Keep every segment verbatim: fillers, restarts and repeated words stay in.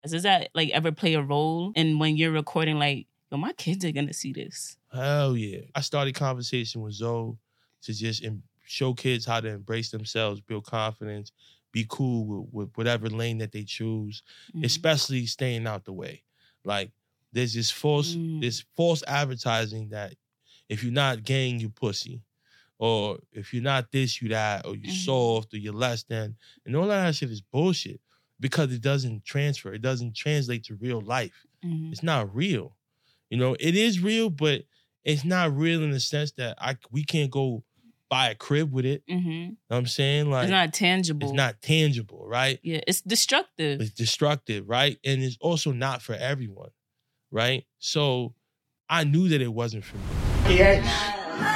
Does that like ever play a role in when you're recording, like, yo, my kids are gonna see this? Hell yeah. I started conversation with Zoe to just em- show kids how to embrace themselves, build confidence, be cool with, with whatever lane that they choose, mm-hmm. especially staying out the way. Like, there's this false, mm. this false advertising that if you're not gang, you pussy. Or if you're not this, you that, or you're mm-hmm. soft, or you're less than. And all that shit is bullshit because it doesn't transfer. It doesn't translate to real life. Mm-hmm. It's not real. You know, it is real, but it's not real in the sense that I we can't go buy a crib with it. Mm-hmm. You know what I'm saying? Like, it's not tangible. It's not tangible, right? Yeah, it's destructive. It's destructive, right? And it's also not for everyone, right? So I knew that it wasn't for me. Yeah.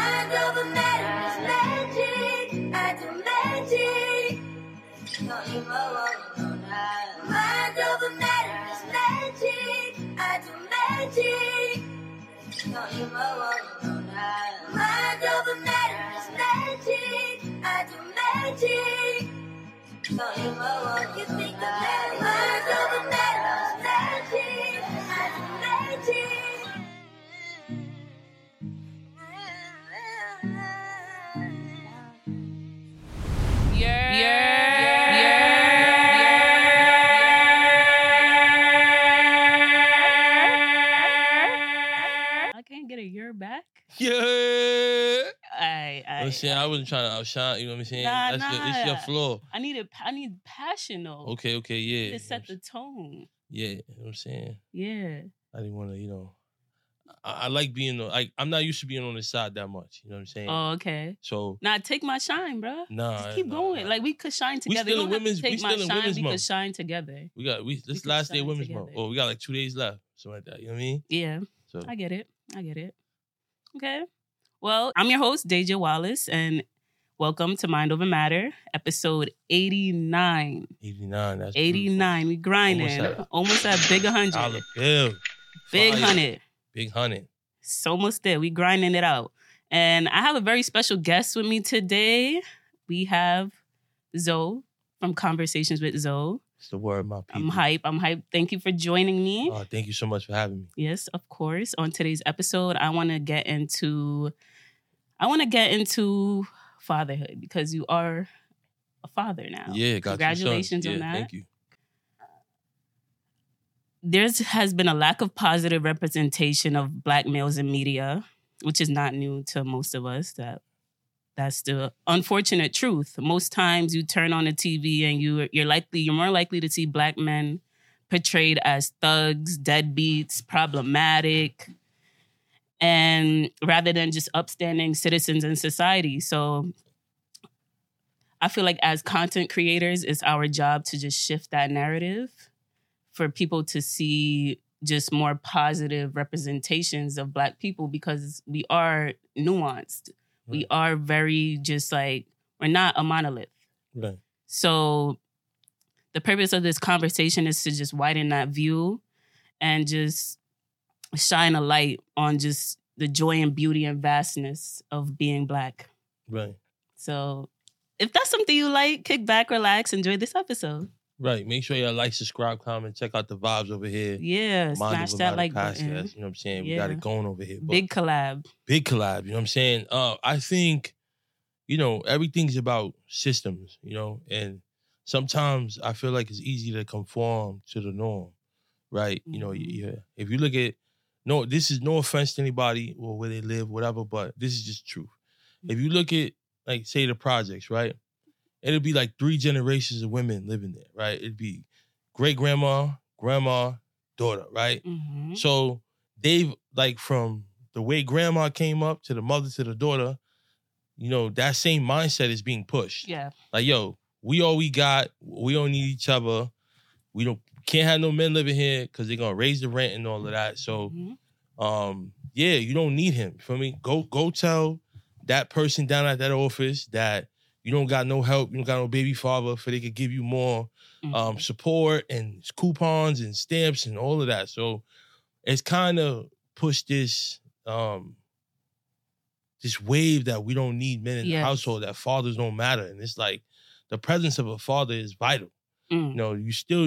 Back? Yeah. I, I, I'm saying, I, I wasn't trying to outshine, you know what I'm saying? Nah, That's nah. Your, it's your floor. I need a, I need passion though. Okay, okay, yeah. To set the tone. Yeah, you know what I'm saying? Yeah. I didn't want to, you know, I, I like being, like, I'm not used to being on the side that much, you know what I'm saying? Oh, okay. So. Nah, take my shine, bro. Nah. Just keep nah, going. Nah. Like, we could shine together. We still in women's, take we still my in shine, women's we month. could shine together. We got, we, this we last day women's together. month. Oh, we got like two days left. Something like that, you know what I mean? Yeah. So. I get it. I get it. Okay. Well, I'm your host, Deja Wallace, and welcome to Mind Over Matter, episode eighty-nine. eighty-nine, that's eighty-nine, beautiful. We grinding. Almost at, Almost at big one hundred. Dollar bill. Big one hundred. Big one hundred. It's almost there. We grinding it out. And I have a very special guest with me today. We have Zoe from Conversations with Zoe. It's the word, my people. I'm hype. I'm hype. Thank you for joining me. Oh, thank you so much for having me. Yes, of course. On today's episode, I want to get into... I want to get into fatherhood because you are a father now. Yeah, got Congratulations you, on yeah, that. Thank you. There has been a lack of positive representation of Black males in media, which is not new to most of us. That that's the unfortunate truth. Most times, you turn on the T V and you you're likely you're more likely to see Black men portrayed as thugs, deadbeats, problematic. And rather than just upstanding citizens in society. So I feel like as content creators, it's our job to just shift that narrative for people to see just more positive representations of Black people because we are nuanced. Right. We are very just like, we're not a monolith. Right. So the purpose of this conversation is to just widen that view and just shine a light on just the joy and beauty and vastness of being Black. Right. So if that's something you like, kick back, relax, enjoy this episode. Right. Make sure you like, subscribe, comment, check out the vibes over here. Yeah, Mind smash that like button. You know what I'm saying? Yeah. We got it going over here. Big collab. Big collab, you know what I'm saying? Uh, I think, you know, everything's about systems, you know, and sometimes I feel like it's easy to conform to the norm, right? Mm-hmm. You know, yeah. If you look at, no, this is no offense to anybody or where they live, whatever, but this is just truth. Mm-hmm. If you look at, like, say the projects, right? It'll be like three generations of women living there, right? It'd be great-grandma, grandma, daughter, right? Mm-hmm. So they've, like, from the way grandma came up to the mother to the daughter, you know, that same mindset is being pushed. Yeah. Like, yo, we all we got. We don't need each other. We don't can't have no men living here because they're gonna raise the rent and all of that. So, mm-hmm. um, yeah, you don't need him. You feel me? Go, go tell that person down at that office that you don't got no help, you don't got no baby father, for they could give you more mm-hmm. um, support and coupons and stamps and all of that. So it's kind of pushed this um, this wave that we don't need men in yes. the household, that fathers don't matter. And it's like the presence of a father is vital. Mm. You know, you still, you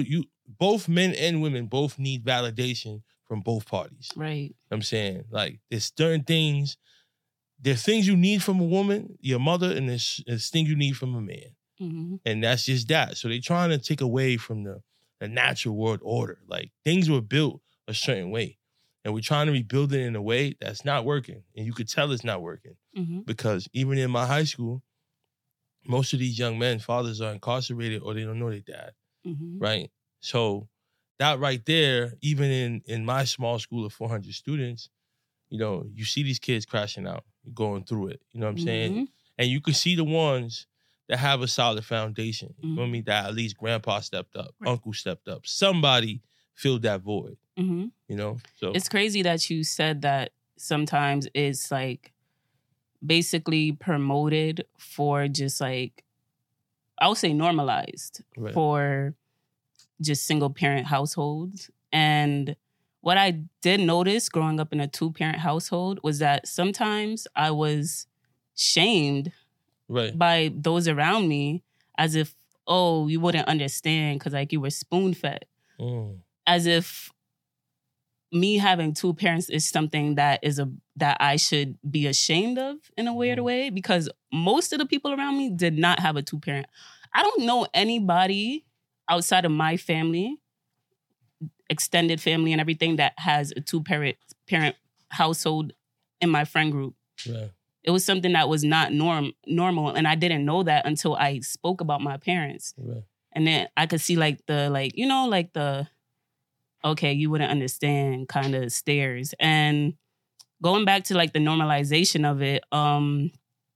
both men and women both need validation from both parties. Right. I'm saying, like, there's certain things, there's things you need from a woman, your mother, and there's, there's things you need from a man. Mm-hmm. And that's just that. So they're trying to take away from the, the natural world order. Like, things were built a certain way. And we're trying to rebuild it in a way that's not working. And you could tell it's not working. Mm-hmm. Because even in my high school, most of these young men, fathers are incarcerated or they don't know their dad. Mm-hmm. Right? So that right there, even in, in my small school of four hundred students, you know, you see these kids crashing out, going through it. You know what I'm Mm-hmm. saying? And you can see the ones that have a solid foundation. You know what I mean? That at least grandpa stepped up, Right. uncle stepped up. Somebody filled that void. Mm-hmm. You know? So It's crazy that you said that sometimes it's like basically promoted for just like, I would say normalized Right. for just single parent households. And what I did notice growing up in a two parent household was that sometimes I was shamed Right. by those around me as if, oh, you wouldn't understand because like you were spoon fed. Mm. As if me having two parents is something that is a that I should be ashamed of in a weird Mhm. way, because most of the people around me did not have a two parent. I don't know anybody outside of my family, extended family and everything, that has a two parent parent household in my friend group. Right. It was something that was not norm normal, and I didn't know that until I spoke about my parents. Right. And then I could see like the like you know like the okay, you wouldn't understand kind of stares. And going back to like the normalization of it, um,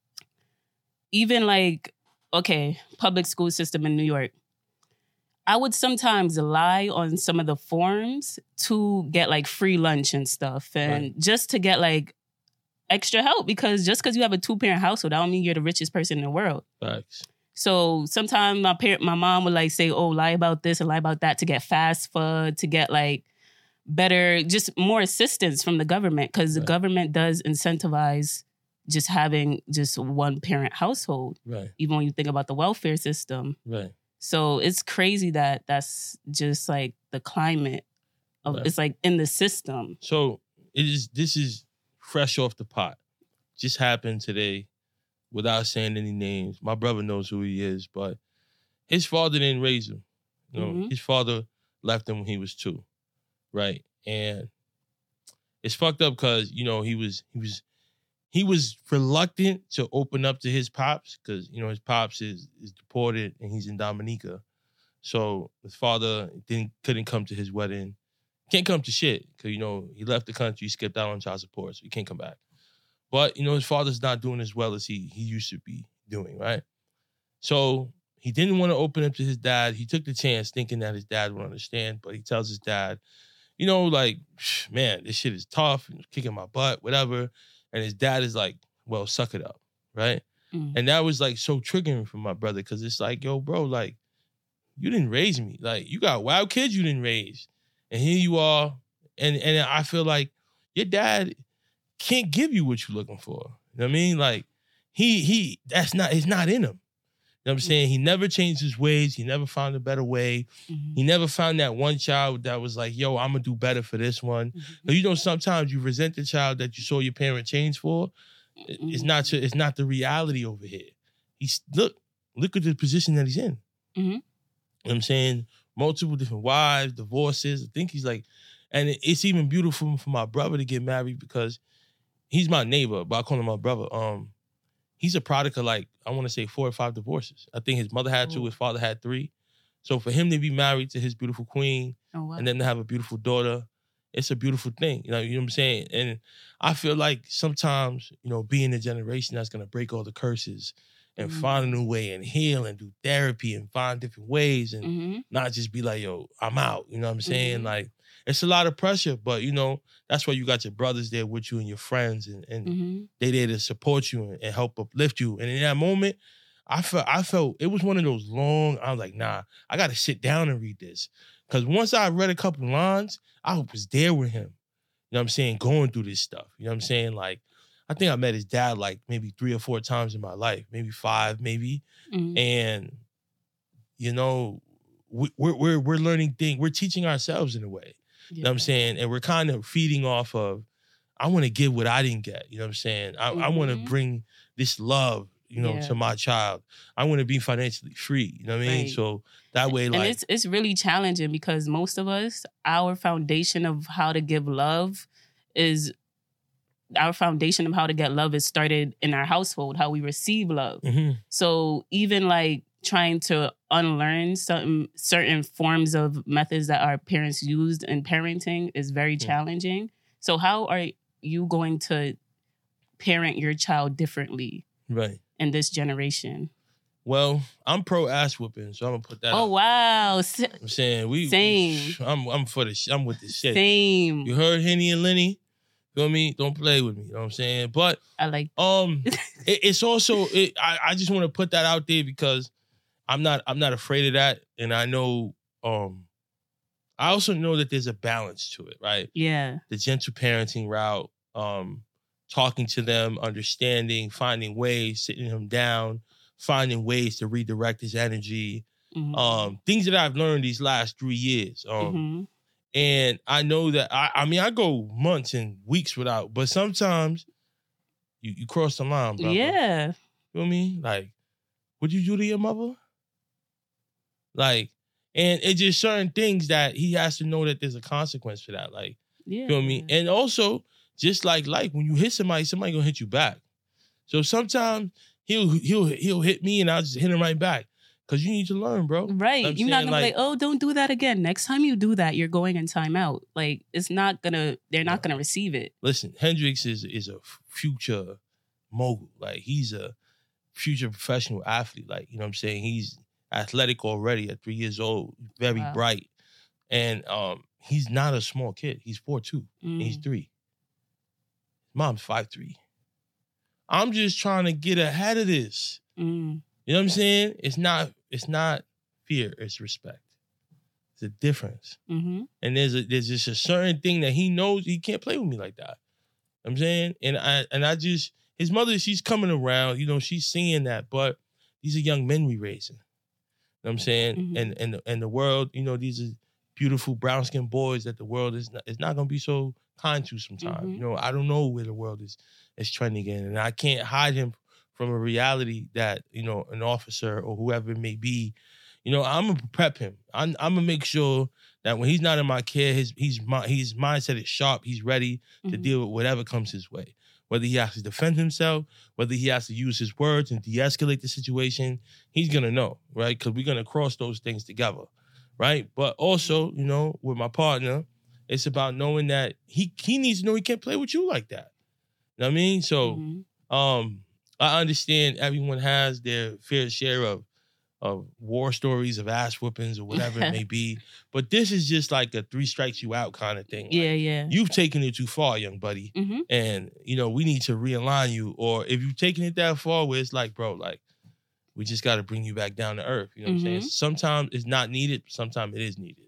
even like, okay, public school system in New York, I would sometimes lie on some of the forms to get like free lunch and stuff, and Right. just to get like extra help, because just because you have a two parent household, I don't mean you're the richest person in the world. Facts. So sometimes my parent, my mom would like say, oh, lie about this and lie about that to get fast food, to get like better, just more assistance from the government, because the Right. government does incentivize just having just one parent household, Right. even when you think about the welfare system. Right. So it's crazy that that's just like the climate of Right. it's like in the system. So it is. This is fresh off the pot. Just happened today, without saying any names. My brother knows who he is, but his father didn't raise him. You know, Mhm. his father left him when he was two, right? And it's fucked up because you know he was he was he was reluctant to open up to his pops because you know his pops is is deported and he's in Dominica, so his father didn't couldn't come to his wedding. Can't come to shit because, you know, he left the country, skipped out on child support, so he can't come back. But, you know, his father's not doing as well as he he used to be doing, right? So he didn't want to open up to his dad. He took the chance thinking that his dad would understand, but he tells his dad, you know, like, man, this shit is tough, and kicking my butt, whatever. And his dad is like, well, suck it up, right? Mm. And that was like so triggering for my brother because it's like, yo, bro, like, you didn't raise me. Like, you got wild kids you didn't raise. And here you are. And and I feel like your dad can't give you what you're looking for. You know what I mean? Like, he, he, that's not, it's not in him. You know what I'm saying? He never changed his ways. He never found a better way. Mhm. He never found that one child that was like, yo, I'm going to do better for this one. Mhm. But you know, sometimes you resent the child that you saw your parent change for. It's Mhm. not your, it's not the reality over here. He's, look, look at the position that he's in. Mhm. You know what I'm saying? Multiple different wives, divorces. I think he's like, and it's even beautiful for my brother to get married because he's my neighbor, but I call him my brother. Um, he's a product of like, I want to say four or five divorces. I think his mother had two, Oh. his father had three. So for him to be married to his beautiful queen Oh, wow. and then to have a beautiful daughter, it's a beautiful thing. You know, you know what I'm saying? And I feel like sometimes, you know, being the generation that's going to break all the curses and Mhm. find a new way and heal and do therapy and find different ways and hmm not just be like, yo, I'm out. You know what I'm saying? Mhm. Like, it's a lot of pressure, but, you know, that's why you got your brothers there with you and your friends, and, and hmm they there to support you and, and help uplift you. And in that moment, I felt, I felt, it was one of those long, I was like, nah, I got to sit down and read this. Because once I read a couple lines, I was there with him. You know what I'm saying? Going through this stuff. You know what I'm saying? Like, I think I met his dad like maybe three or four times in my life, maybe five, maybe. hmm And, you know, we, we're we're we're learning things. We're teaching ourselves in a way. Yeah. You know what I'm saying? And we're kind of feeding off of, I want to give what I didn't get. You know what I'm saying? I, Mm-hmm. I want to bring this love, you know, Yeah. to my child. I want to be financially free. You know what I mean? Right. So that way, And like, it's it's really challenging because most of us, our foundation of how to give love is our foundation of how to get love is started in our household, how we receive love. mhm. So even like trying to unlearn certain certain forms of methods that our parents used in parenting is very Mm. challenging. So how are you going to parent your child differently Right. in this generation? Well, I'm pro ass whooping, so I'm gonna put that. Oh out. wow, S- I'm saying we. Same. I'm I'm for the. sh- I'm with the shit. same. You heard Henny and Lenny. Feel me? Don't play with me. You know what I'm saying? But I like. um, it, it's also. It, I I just want to put that out there because I'm not I'm not afraid of that, and I know um, I also know that there's a balance to it, right? Yeah. The gentle parenting route, um, talking to them, understanding, finding ways, sitting him down, finding ways to redirect his energy. Mhm. Um, things that I've learned these last three years. Um, Mhm. and I know that I, I mean I go months and weeks without, but sometimes you, you cross the line, brother. Yeah. You feel me? Like, what'd you do to your mother? Like, and it's just certain things that he has to know that there's a consequence for that. Like, Yeah. feel me? And also, just like like when you hit somebody, somebody gonna hit you back. So sometimes he'll he'll he'll hit me and I'll just hit him right back. Cause you need to learn, bro. Right. I'm You're not saying, gonna be like- like, oh, don't do that again. Next time you do that, you're going in timeout. Like, it's not gonna, they're not No. gonna receive it. Listen, Hendrix is is a future mogul. Like, he's a future professional athlete. Like, you know what I'm saying? He's athletic already at three years old, very Wow. bright. And um, he's not a small kid. He's four two. And he's Mm. three. Mom's five three. I'm just trying to get ahead of this. Mm. You know what I'm saying? It's not, it's not fear, it's respect. It's a difference. Mm-hmm. And there's a there's just a certain thing that he knows he can't play with me like that. You know what I'm saying? And I and I just, his mother, she's coming around, you know, she's seeing that, but these are young men we raising. You know what I'm saying? Mhm. And and and the world, you know, these are beautiful brown skinned boys that the world is not, is not gonna be so kind to sometimes. Mhm. You know, I don't know where the world is is trending in. And I can't hide him from a reality that, you know, an officer or whoever it may be, you know, I'm gonna prep him. I'm, I'm gonna make sure that when he's not in my care, his he's my his mindset is sharp. He's ready to Mhm. deal with whatever comes his way. Whether he has to defend himself, whether he has to use his words and de-escalate the situation, he's gonna know, right? Because we're gonna cross those things together, right? But also, you know, with my partner, it's about knowing that he he needs to know he can't play with you like that. You know what I mean? So, Mhm. um, I understand everyone has their fair share of of war stories, of ass whoopings or whatever it may be. But this is just like a three strikes you out kind of thing. Like, Yeah, yeah. you've taken it too far, young buddy. Mm-hmm. And, you know, we need to realign you. Or if you've taken it that far where it's like, bro, like, we just got to bring you back down to earth. You know what I'm saying? Mhm. Sometimes it's not needed. Sometimes it is needed.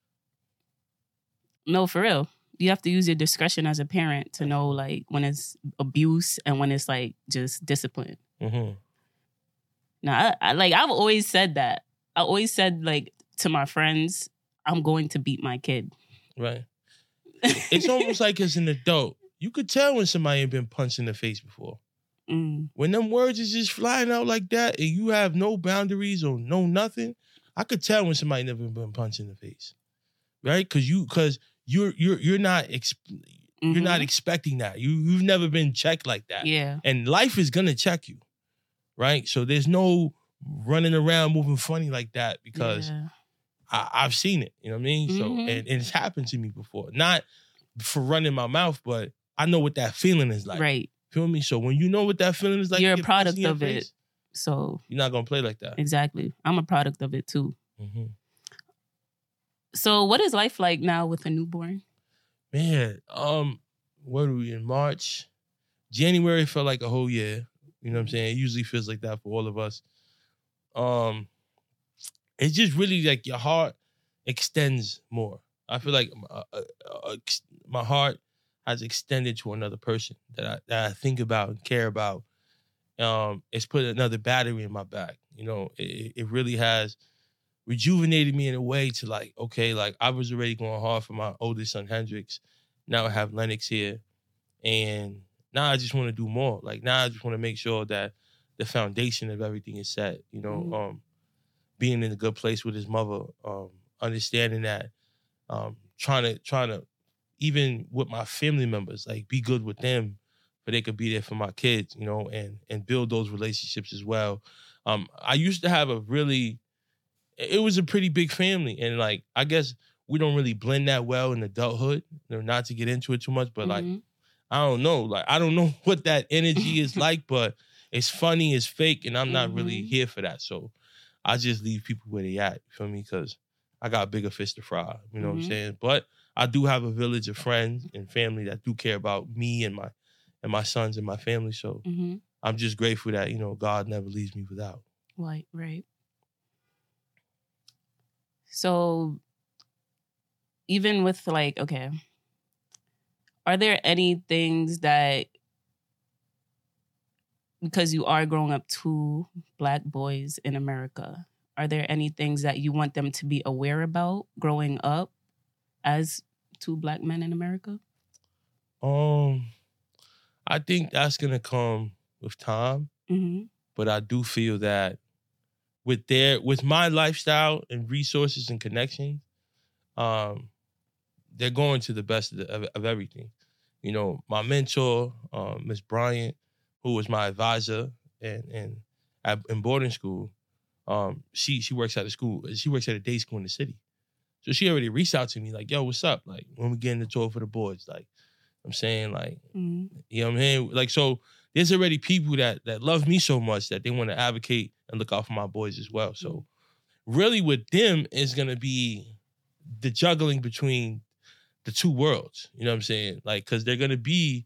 No, for real. You have to use your discretion as a parent to know like when it's abuse and when it's like just discipline. Mm-hmm. Now, I, I like I've always said that. I always said like to my friends, I'm going to beat my kid. Right. It's almost like as an adult, you could tell when somebody ain't been punched in the face before. Mm. When them words is just flying out like that and you have no boundaries or no nothing, I could tell when somebody never been punched in the face. Right? Cause you cause you're you're you're not exp- you're Mhm. not expecting that. You you've never been checked like that. Yeah. And life is gonna check you. Right? So there's no running around moving funny like that because Yeah. I, I've seen it. You know what I mean? So Mhm. and, and it's happened to me before. Not for running my mouth, but I know what that feeling is like. Right. Feel me? So when you know what that feeling is like, You're a get product pussy in your of it. face, So you're not gonna play like that. exactly. I'm a product of it too. Mm-hmm. So what is life like now with a newborn? Man, um, what are we in March? January felt like a whole year. You know what I'm saying? It usually feels like that for all of us. Um, it's just really like your heart extends more. I feel like uh, uh, uh, my heart has extended to another person that I that I think about and care about. Um, it's put another battery in my back. You know, it, it really has rejuvenated me in a way to like, okay, like I was already going hard for my oldest son, Hendrix. Now I have Lennox here. And now I just want to do more. Like now I just want to make sure that the foundation of everything is set, you know, mm-hmm. um, being in a good place with his mother, um, understanding that, um, trying to, trying to, even with my family members, like be good with them, but they could be there for my kids, you know, and and build those relationships as well. Um, I used to have a really, it was a pretty big family, and like I guess we don't really blend that well in adulthood. You know, not to get into it too much, but mm-hmm. like I don't know, like I don't know what that energy is like, but it's funny, it's fake, and I'm not mm-hmm. really here for that. So I just leave people where they at. You feel me? Because I got bigger fish to fry. You know mm-hmm. what I'm saying? But I do have a village of friends and family that do care about me and my and my sons and my family. So mm-hmm. I'm just grateful that, you know, God never leaves me without. Right, right. So even with like, okay, are there any things that, because you are growing up two Black boys in America, are there any things that you want them to be aware about growing up as two Black men in America? Um, I think that's gonna come with time, mm-hmm. but I do feel that with their with my lifestyle and resources and connections, um, they're going to the best of, the, of, of everything. You know, my mentor, um, Miss Bryant, who was my advisor and and at, in boarding school, um, she she works at a school. She works at a day school in the city. So she already reached out to me like, yo, what's up? Like, when we get in the tour for the boys, like, I'm saying, like, mm-hmm. you know what I'm saying? Like, so there's already people that that love me so much that they want to advocate and look out for my boys as well. So mm-hmm. really with them is going to be the juggling between the two worlds. You know what I'm saying? Like, because they're going to be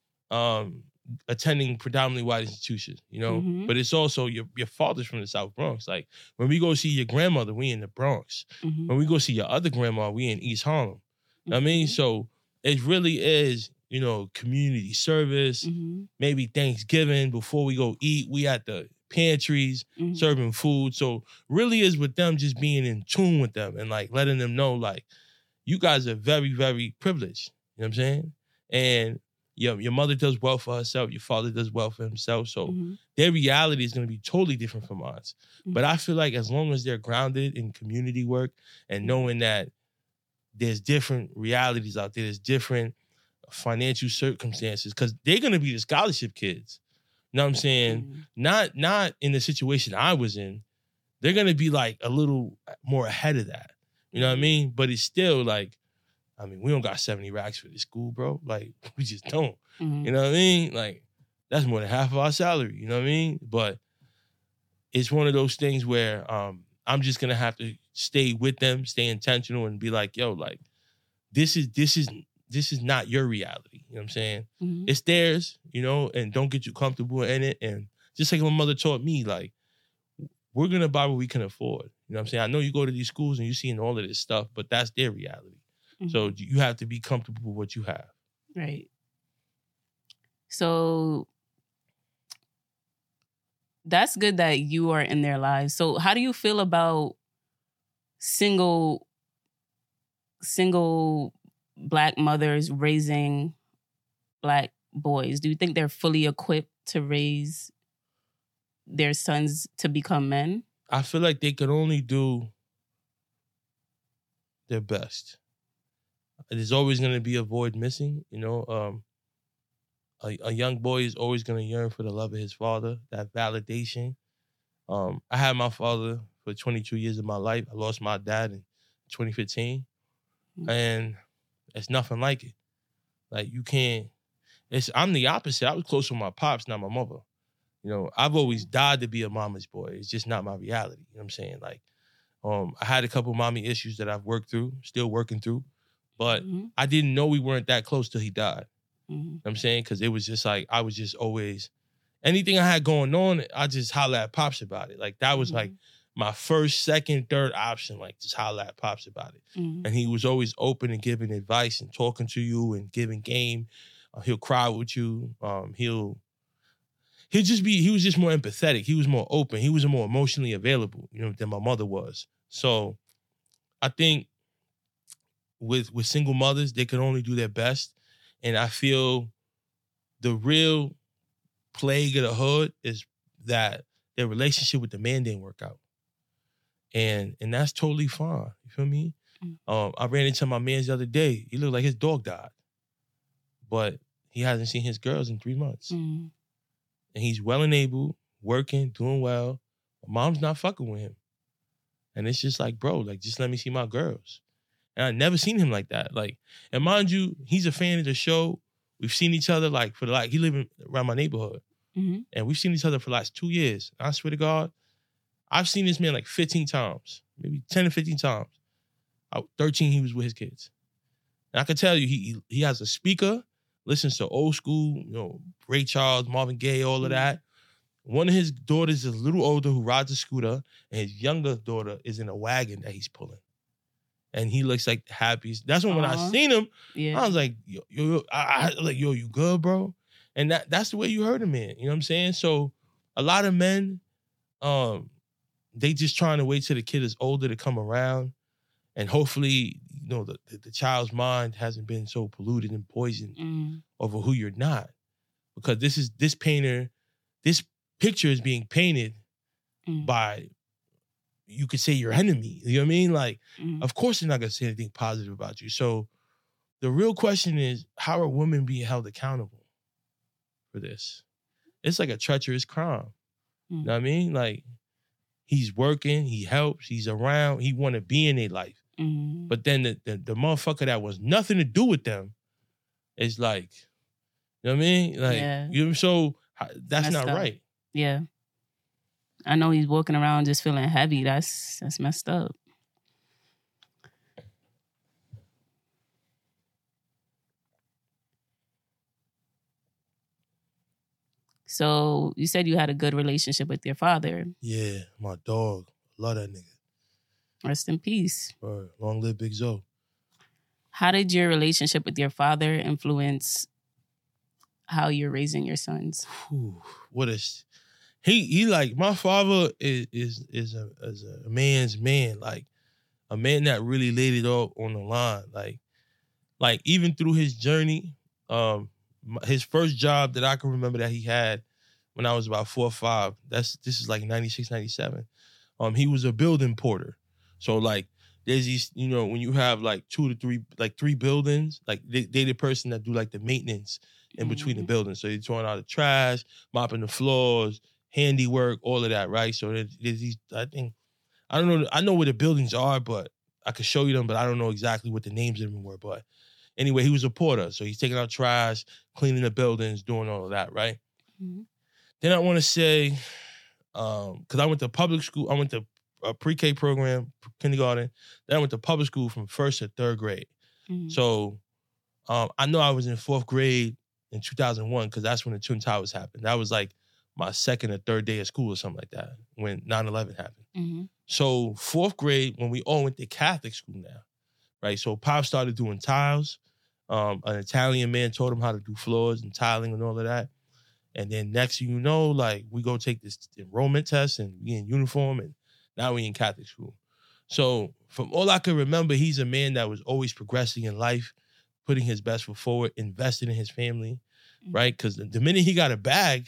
um, attending predominantly white institutions, you know? Mm-hmm. But it's also your your father's from the South Bronx. Like, when we go see your grandmother, we in the Bronx. Mm-hmm. When we go see your other grandma, we in East Harlem. Mm-hmm. I mean, so it really is, you know, community service, mm-hmm. maybe Thanksgiving, before we go eat, we at the pantries, mm-hmm. serving food. So really is with them just being in tune with them and like letting them know, like, you guys are very, very privileged. You know what I'm saying? And your, your mother does well for herself. Your father does well for himself. So mm-hmm. their reality is going to be totally different from ours. Mm-hmm. But I feel like as long as they're grounded in community work and knowing that there's different realities out there, there's different financial circumstances, because they're going to be the scholarship kids. You know what I'm saying? Mm-hmm. Not, not in the situation I was in. They're going to be like a little more ahead of that. You know what I mean? But it's still like, I mean, we don't got seventy racks for this school, bro. Like, we just don't. Mm-hmm. You know what I mean? Like, that's more than half of our salary. You know what I mean? But it's one of those things where um, I'm just going to have to stay with them, stay intentional, and be like, yo, like, this is, this is, this is not your reality. You know what I'm saying? Mm-hmm. It's theirs, you know, and don't get you comfortable in it. And just like my mother taught me, like, we're going to buy what we can afford. You know what I'm saying? I know you go to these schools and you're seeing all of this stuff, but that's their reality. Mm-hmm. So you have to be comfortable with what you have. Right. So that's good that you are in their lives. So how do you feel about single, single Black mothers raising Black boys? Do you think they're fully equipped to raise their sons to become men? I feel like they could only do their best. There's always going to be a void missing, you know. Um, a, a young boy is always going to yearn for the love of his father, that validation. Um, I had my father for twenty-two years of my life. I lost my dad in twenty fifteen, mm-hmm. and it's nothing like it. Like, you can't. It's I'm the opposite. I was close with my pops, not my mother. You know, I've always died to be a mama's boy. It's just not my reality. You know what I'm saying? Like, um, I had a couple mommy issues that I've worked through, still working through. But mm-hmm. I didn't know we weren't that close till he died. Mm-hmm. You know what I'm saying? Because it was just like, I was just always, anything I had going on, I just holler at Pops about it. Like, that was mm-hmm. like my first, second, third option, like, just holler at Pops about it. Mm-hmm. And he was always open and giving advice and talking to you and giving game. Uh, he'll cry with you. Um, he'll, he'll just be, he was just more empathetic. He was more open. He was more emotionally available, you know, than my mother was. So I think with with single mothers, they can only do their best. And I feel the real plague of the hood is that their relationship with the man didn't work out. And and that's totally fine. You feel me? Mm-hmm. Um, I ran into my man the other day. He looked like his dog died. But he hasn't seen his girls in three months. Mm-hmm. And he's well and able, working, doing well. Mom's not fucking with him. And it's just like, bro, like, just let me see my girls. And I never seen him like that. Like, and mind you, he's a fan of the show. We've seen each other, like, for the, like, he live around my neighborhood. Mm-hmm. And we've seen each other for the last two years. I swear to God, I've seen this man like fifteen times, maybe ten or fifteen times. I, thirteen, he was with his kids. And I can tell you, he he has a speaker, listens to old school, you know, Ray Charles, Marvin Gaye, all of that. One of his daughters is a little older who rides a scooter, and his younger daughter is in a wagon that he's pulling. And he looks like the happiest. That's when, uh-huh. when I seen him, yeah. I was like, yo, yo, I, I, like, yo, you good, bro? And that that's the way you heard him, man. You know what I'm saying? So a lot of men, um, they just trying to wait till the kid is older to come around. And hopefully, you know, the, the, the child's mind hasn't been so polluted and poisoned mm. over who you're not. Because this is this painter, this picture is being painted mm. by, you could say, your enemy. You know what I mean? Like, mm. of course they're not going to say anything positive about you. So the real question is, how are women being held accountable for this? It's like a treacherous crime. Mm. You know what I mean? Like, he's working, he helps, he's around, he want to be in their life. Mm-hmm. But then the, the the motherfucker that was nothing to do with them is like, you know what I mean? Like, yeah. you know, so that's messed not up. Right. Yeah. I know he's walking around just feeling heavy. That's that's messed up. So you said you had a good relationship with your father. Yeah, my dog. Love that nigga. Rest in peace. Right. Long live Big Zoe. How did your relationship with your father influence how you're raising your sons? Whew, what is he? He like my father is is is a is a man's man, like a man that really laid it all on the line. Like, like even through his journey, um, his first job that I can remember that he had when I was about four or five. That's this is like ninety-six, ninety-seven. Um, he was a building porter. So like there's these, you know, when you have like two to three, like three buildings, like they they the person that do like the maintenance in between mm-hmm. the buildings. So you're throwing out the trash, mopping the floors, handiwork, all of that, right? So there's, there's these, I think, I don't know, I know where the buildings are, but I could show you them, but I don't know exactly what the names of them were. But anyway, he was a porter. So he's taking out trash, cleaning the buildings, doing all of that, right? Mm-hmm. Then I want to say, um, because I went to public school, I went to a pre-K program, kindergarten. Then I went to public school from first to third grade. Mm-hmm. So um, I know I was in fourth grade in two thousand one because that's when the Twin Towers happened. That was like my second or third day of school or something like that when nine eleven happened. Mm-hmm. So fourth grade, when we all went to Catholic school now, right? So Pop started doing tiles. Um, an Italian man taught him how to do floors and tiling and all of that. And then next thing you know, like we go take this enrollment test and we in uniform and now we in Catholic school. So from all I can remember, he's a man that was always progressing in life, putting his best foot forward, investing in his family, mm-hmm. right? Because the, the minute he got a bag,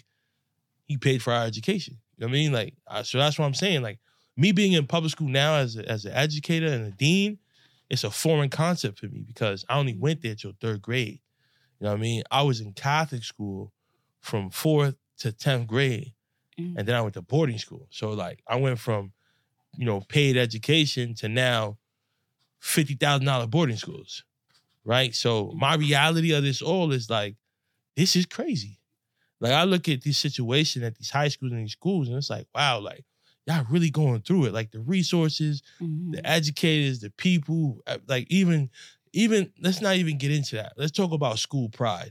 he paid for our education. You know what I mean? Like, uh, so that's what I'm saying. Like, me being in public school now as a, as an educator and a dean, it's a foreign concept for me because I only went there till third grade. You know what I mean? I was in Catholic school from fourth to tenth grade, mm-hmm. and then I went to boarding school. So, like, I went from, you know, paid education to now fifty thousand dollars boarding schools, right? So my reality of this all is like, this is crazy. Like, I look at this situation at these high schools and these schools, and it's like, wow, like, y'all really going through it. Like, the resources, mm-hmm. the educators, the people, like, even, even, let's not even get into that. Let's talk about school pride,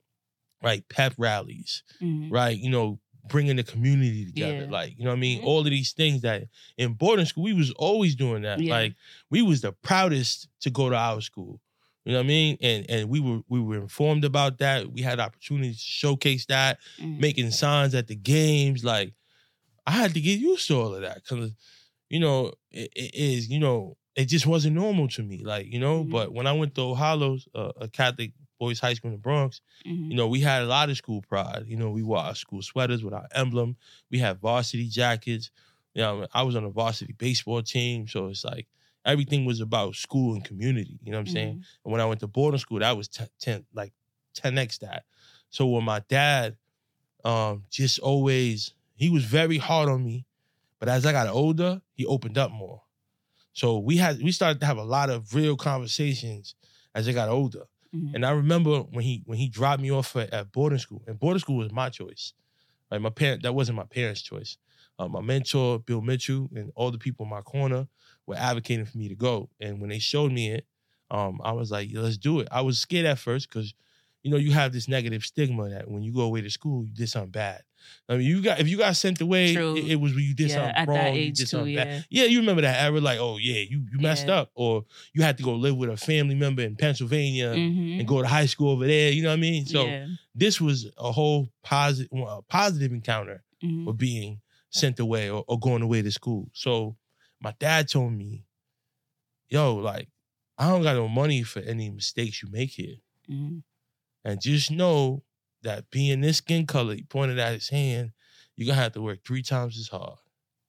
right? Pep rallies, mm-hmm. right? You know, bringing the community together. Yeah. Like, you know what I mean? Mm-hmm. All of these things that in boarding school, we was always doing that. Yeah. Like, we was the proudest to go to our school. You know what I mean? And and we were we were informed about that. We had opportunities to showcase that, mm-hmm. making signs at the games. Like, I had to get used to all of that. Cause, you know, it, it is, you know, it just wasn't normal to me. Like, you know, Mhm. but when I went to O'Hallows, uh, a Catholic boys' high school in the Bronx, Mhm. you know, we had a lot of school pride. You know, we wore our school sweaters with our emblem. We had varsity jackets. You know, I was on a varsity baseball team. So it's like everything was about school and community. You know what I'm saying? Mhm. And when I went to boarding school, that was ten, ten like ten X that. So when my dad um, just always, he was very hard on me. But as I got older, he opened up more. So we had we started to have a lot of real conversations as I got older. Mhm. And I remember when he when he dropped me off at, at boarding school, and boarding school was my choice. Like my parent, that wasn't my parents' choice. Uh, my mentor, Bill Mitchell, and all the people in my corner were advocating for me to go. And when they showed me it, um, I was like, yeah, let's do it. I was scared at first because, you know, you have this negative stigma that when you go away to school, you did something bad. I mean, you got if you got sent away, True. it, it was when you did Yeah, something at wrong. that you age did too, something yeah. bad. Yeah, you remember that era, like, oh yeah, you you messed Yeah. up, or you had to go live with a family member in Pennsylvania Mhm. and go to high school over there. You know what I mean? So yeah. this was a whole positive, a positive encounter Mhm. with being sent away or, or going away to school. So my dad told me, yo, like, I don't got no money for any mistakes you make here. Mhm. And just know that being this skin color, he pointed at his hand, you're going to have to work three times as hard.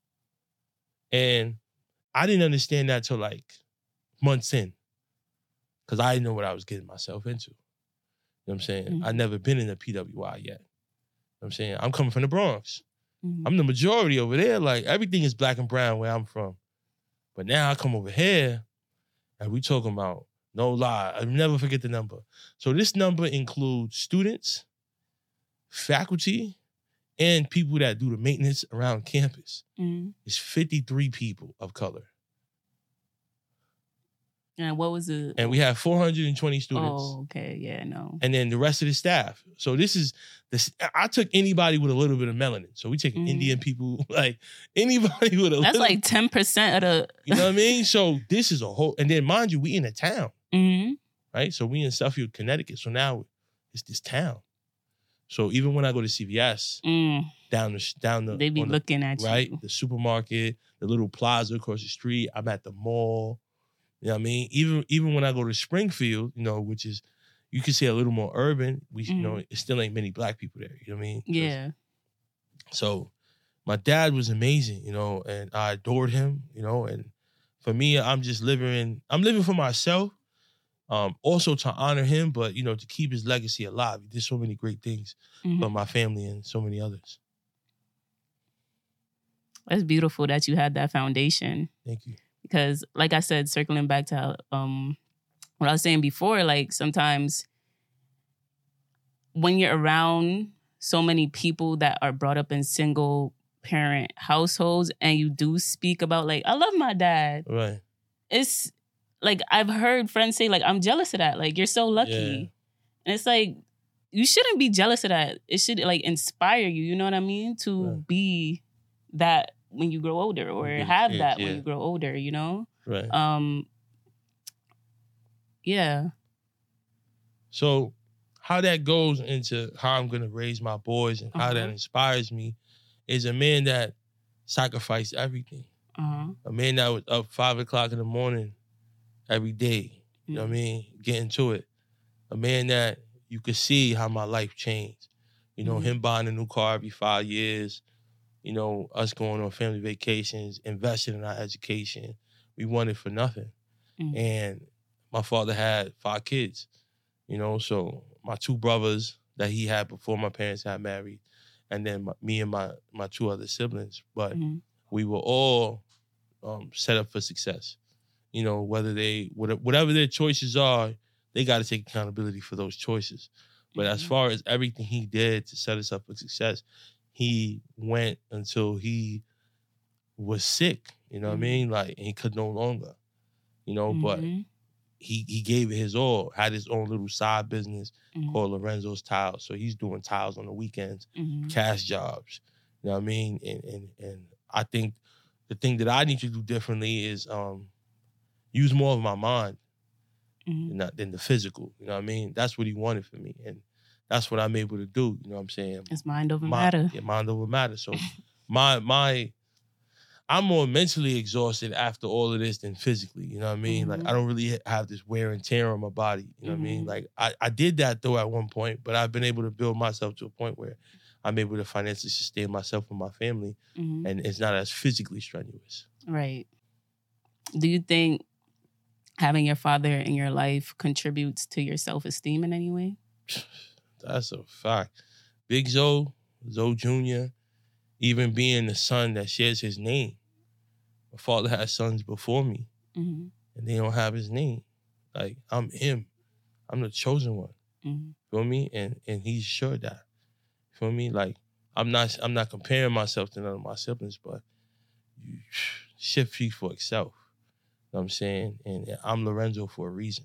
And I didn't understand that till like months in because I didn't know what I was getting myself into. You know what I'm saying? Mhm. I'd never been in a P W I yet. You know what I'm saying? I'm coming from the Bronx. Mhm. I'm the majority over there. Like, everything is black and brown where I'm from. But now I come over here and we talking about, no lie, I'll never forget the number. So this number includes students, faculty, and people that do the maintenance around campus. Mhm. It's fifty-three people of color. And what was the? And we have four hundred twenty students. Oh, okay. Yeah, no. And then the rest of the staff. So this is this. I took anybody with a little bit of melanin. So we taking Mhm. Indian people, like anybody with a That's little. like ten percent of the. You know what I mean? So this is a whole. And then mind you, we in a town, Mhm. right? So we in Suffield, Connecticut. So now it's this town. So even when I go to C V S Mm. down the down the They be on the- looking at right, you. the supermarket, the little plaza across the street. I'm at the mall. You know what I mean? Even even when I go to Springfield, you know, which is, you can say a little more urban, we you know, it still ain't many black people there. You know what I mean? 'Cause- Yeah. So my dad was amazing, you know, and I adored him, you know, and for me, I'm just living, I'm living for myself, um, also to honor him, but, you know, to keep his legacy alive. He did so many great things Mhm. for my family and so many others. That's beautiful that you had that foundation. Thank you. Because, like I said, circling back to um, what I was saying before, like sometimes when you're around so many people that are brought up in single parent households and you do speak about, like, I love my dad. Right. It's like, I've heard friends say, like, I'm jealous of that. Like, you're so lucky. Yeah. And it's like, you shouldn't be jealous of that. It should, like, inspire you, you know what I mean? To Right. be that when you grow older, or Be the have kid, that yeah. when you grow older, you know? Right. Um, yeah. So how that goes into how I'm going to raise my boys and how that Uh-huh. inspires me is a man that sacrificed everything. Uh-huh. A man that was up five o'clock in the morning every day. You know what I mean? Getting to it. A man that you could see how my life changed. You know, Mhm. him buying a new car every five years. You know, us going on family vacations, investing in our education. We wanted for nothing. Mhm. And my father had five kids. You know, so my two brothers that he had before my parents got married, and then my, me and my my two other siblings. But Mhm. we were all um, set up for success. You know, whether they whatever their choices are, they got to take accountability for those choices. But as Mhm. far as everything he did to set us up for success, he went until he was sick. You know what I Mhm. mean? Like, and he could no longer. You know, but Mhm. he he gave it his all. Had his own little side business Mhm. called Lorenzo's Tiles. So he's doing tiles on the weekends, Mhm. cash jobs. You know what I mean? And and and I think the thing that I need to do differently is um, use more of my mind Mhm. and not than the physical. You know what I mean? That's what he wanted for me. And that's what I'm able to do. You know what I'm saying? It's mind over My- matter. Yeah, mind over matter. So my my I'm more mentally exhausted after all of this than physically. You know what I mean? Mm-hmm. Like I don't really have this wear and tear on my body. You know mm-hmm. what I mean? Like I, I did that though at one point, but I've been able to build myself to a point where I'm able to financially sustain myself and my family, mm-hmm. and it's not as physically strenuous. Right. Do you think having your father in your life contributes to your self-esteem in any way? That's a fact. Big Zoe, Zoe Junior, even being the son that shares his name. My father had sons before me, mm-hmm. and they don't have his name. Like, I'm him. I'm the chosen one. Mm-hmm. Feel me? And and he's sure that. Feel me? Like, I'm not I'm not comparing myself to none of my siblings, but you, shit speaks for itself. You know what I'm saying? And, and I'm Lorenzo for a reason.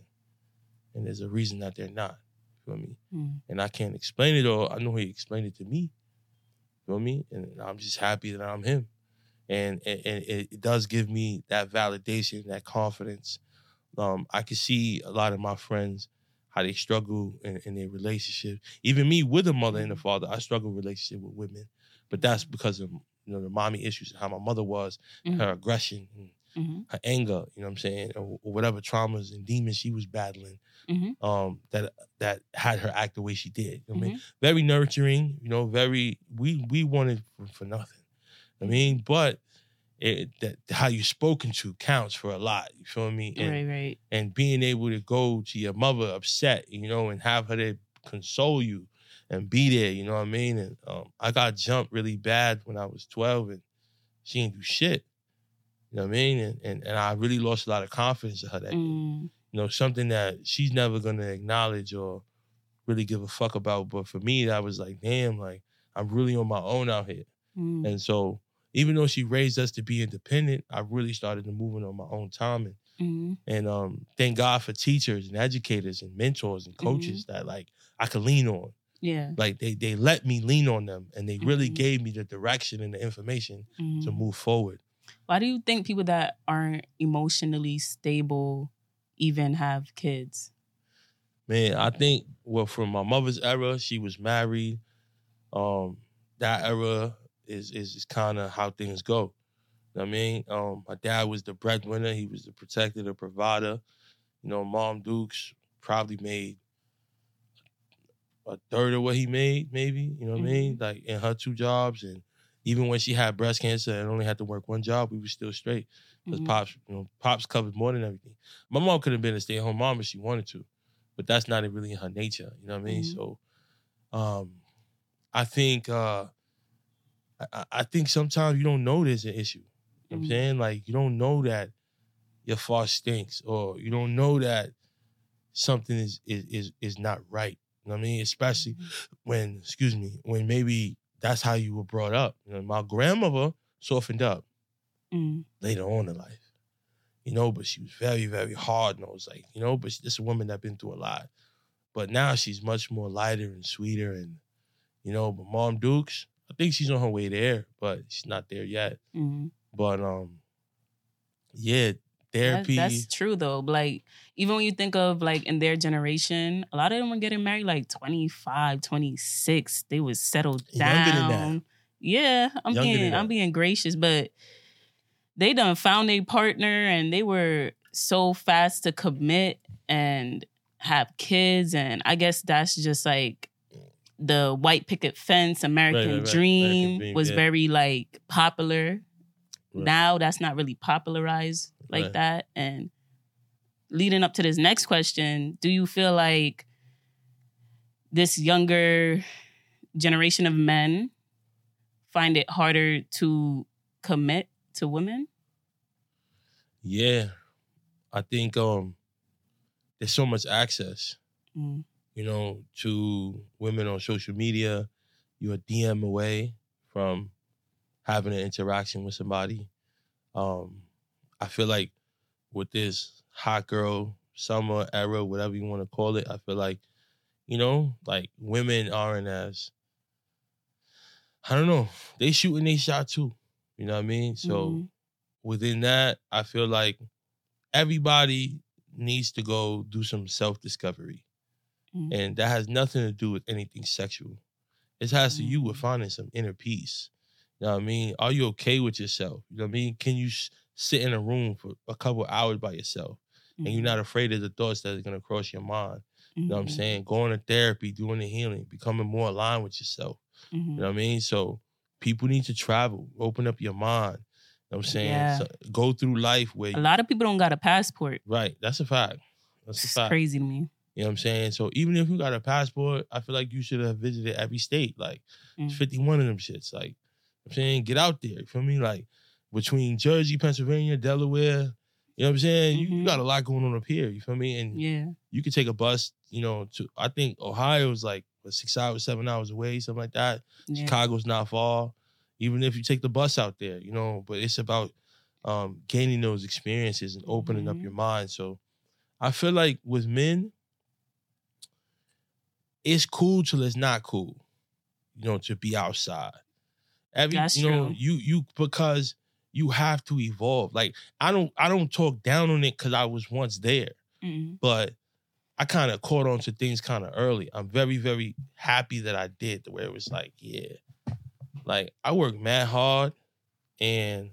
And there's a reason that they're not. Feel me? Mm-hmm. And I can't explain it all. I know he explained it to me. Feel me? And I'm just happy that I'm him. And, and, and it does give me that validation, that confidence. Um, I can see a lot of my friends, how they struggle in, in their relationship. Even me with a mother and a father, I struggle with relationship with women. But that's because of, you know, the mommy issues and how my mother was, mm-hmm. her aggression, and mm-hmm. her anger, you know what I'm saying, or, or whatever traumas and demons she was battling, mm-hmm. um, that that had her act the way she did. You know what mm-hmm. I mean? Very nurturing, you know, very, we we wanted for, for nothing. I mean, but it, that how you spoken to counts for a lot. You feel me? And, right, right. And being able to go to your mother upset, you know, and have her to console you and be there, you know what I mean? And um, I got jumped really bad when I was twelve, and she didn't do shit. You know what I mean? And and, and I really lost a lot of confidence in her that mm. day. You know, something that she's never gonna acknowledge or really give a fuck about. But for me, that was like, damn, like I'm really on my own out here. Mm. And so even though she raised us to be independent, I really started to move on my own time. And mm-hmm. and um, thank God for teachers and educators and mentors and coaches mm-hmm. that like I could lean on. Yeah. Like they they let me lean on them, and they really mm-hmm. gave me the direction and the information mm-hmm. to move forward. Why do you think people that aren't emotionally stable even have kids? Man, I think, well, from my mother's era, she was married. Um, that era is is, is kind of how things go. You know what I mean? Um, my dad was the breadwinner. He was the protector, the provider. You know, Mom Dukes probably made a third of what he made, maybe. You know what mm-hmm. I mean? Like in her two jobs. And even when she had breast cancer and only had to work one job, we were still straight. Because mm-hmm. Pops, you know, Pops covered more than everything. My mom could have been a stay-at-home mom if she wanted to, but that's not really in her nature. You know what I mean? Mm-hmm. So, um, I think, uh, I, I think sometimes you don't know there's an issue. You know mm-hmm. what I'm saying? Like, you don't know that your fart stinks, or you don't know that something is is is, is not right. You know what I mean? Especially mm-hmm. when, excuse me, when maybe that's how you were brought up. You know, my grandmother softened up mm. later on in life, you know, but she was very, very hard nosed, like, you know, but this is a woman that's been through a lot. But now she's much more lighter and sweeter, and, you know, but Mom Dukes, I think she's on her way there, but she's not there yet. Mm-hmm. But, um, yeah, therapy. That, that's true, though. Like, even when you think of, like, in their generation, a lot of them were getting married, like, twenty-five, twenty-six. They was settled down. Younger than that. Yeah, I'm Younger being I'm being gracious, but they done found a partner, and they were so fast to commit and have kids. And I guess that's just, like, the white picket fence, American right, right, right. Dream, American Dream was yeah. very, like, popular. Right. Now that's not really popularized like right. that. And leading up to this next question, do you feel like this younger generation of men find it harder to commit to women? Yeah. I think um, there's so much access, mm. you know, to women on social media. You're a D M away from having an interaction with somebody. Um, I feel like with this hot girl summer era, whatever you want to call it, I feel like, you know, like women aren't as, I don't know, they shooting their shot too. You know what I mean? So mm-hmm. within that, I feel like everybody needs to go do some self-discovery. Mm-hmm. And that has nothing to do with anything sexual. It has mm-hmm. to do with finding some inner peace. You You know what I mean? Are you okay with yourself? You know what I mean? Can you s- sit in a room for a couple hours by yourself Mm-hmm. and you're not afraid of the thoughts that are going to cross your mind? You know what I'm Mm-hmm. saying? Going to therapy, doing the healing, becoming more aligned with yourself. Mm-hmm. You know what I mean? So people need to travel, open up your mind. You know what I'm saying? Yeah. So, go through life where A you, lot of people don't got a passport. right. That's a fact. That's a It's fact. crazy to me. You know what I'm saying? So even if you got a passport, I feel like you should have visited every state. Like Mm. fifty-one of them shits. Like I'm saying, get out there. You feel me? Like between Jersey, Pennsylvania, Delaware, you know what I'm saying? You, you Mhm. got a lot going on up here. You feel me? And Yeah. you could take a bus, you know, to I think Ohio's like what, six hours, seven hours away, something like that. Yeah. Chicago's not far. Even if you take the bus out there, you know, but it's about um, gaining those experiences and opening up Mhm. your mind. So I feel like with men, it's cool till it's not cool, you know, to be outside. Every That's you know, true. you you because you have to evolve. Like I don't I don't talk down on it because I was once there, Mm-hmm. but I kind of caught on to things kind of early. I'm very, very happy that I did, where it was like, yeah. Like I work mad hard and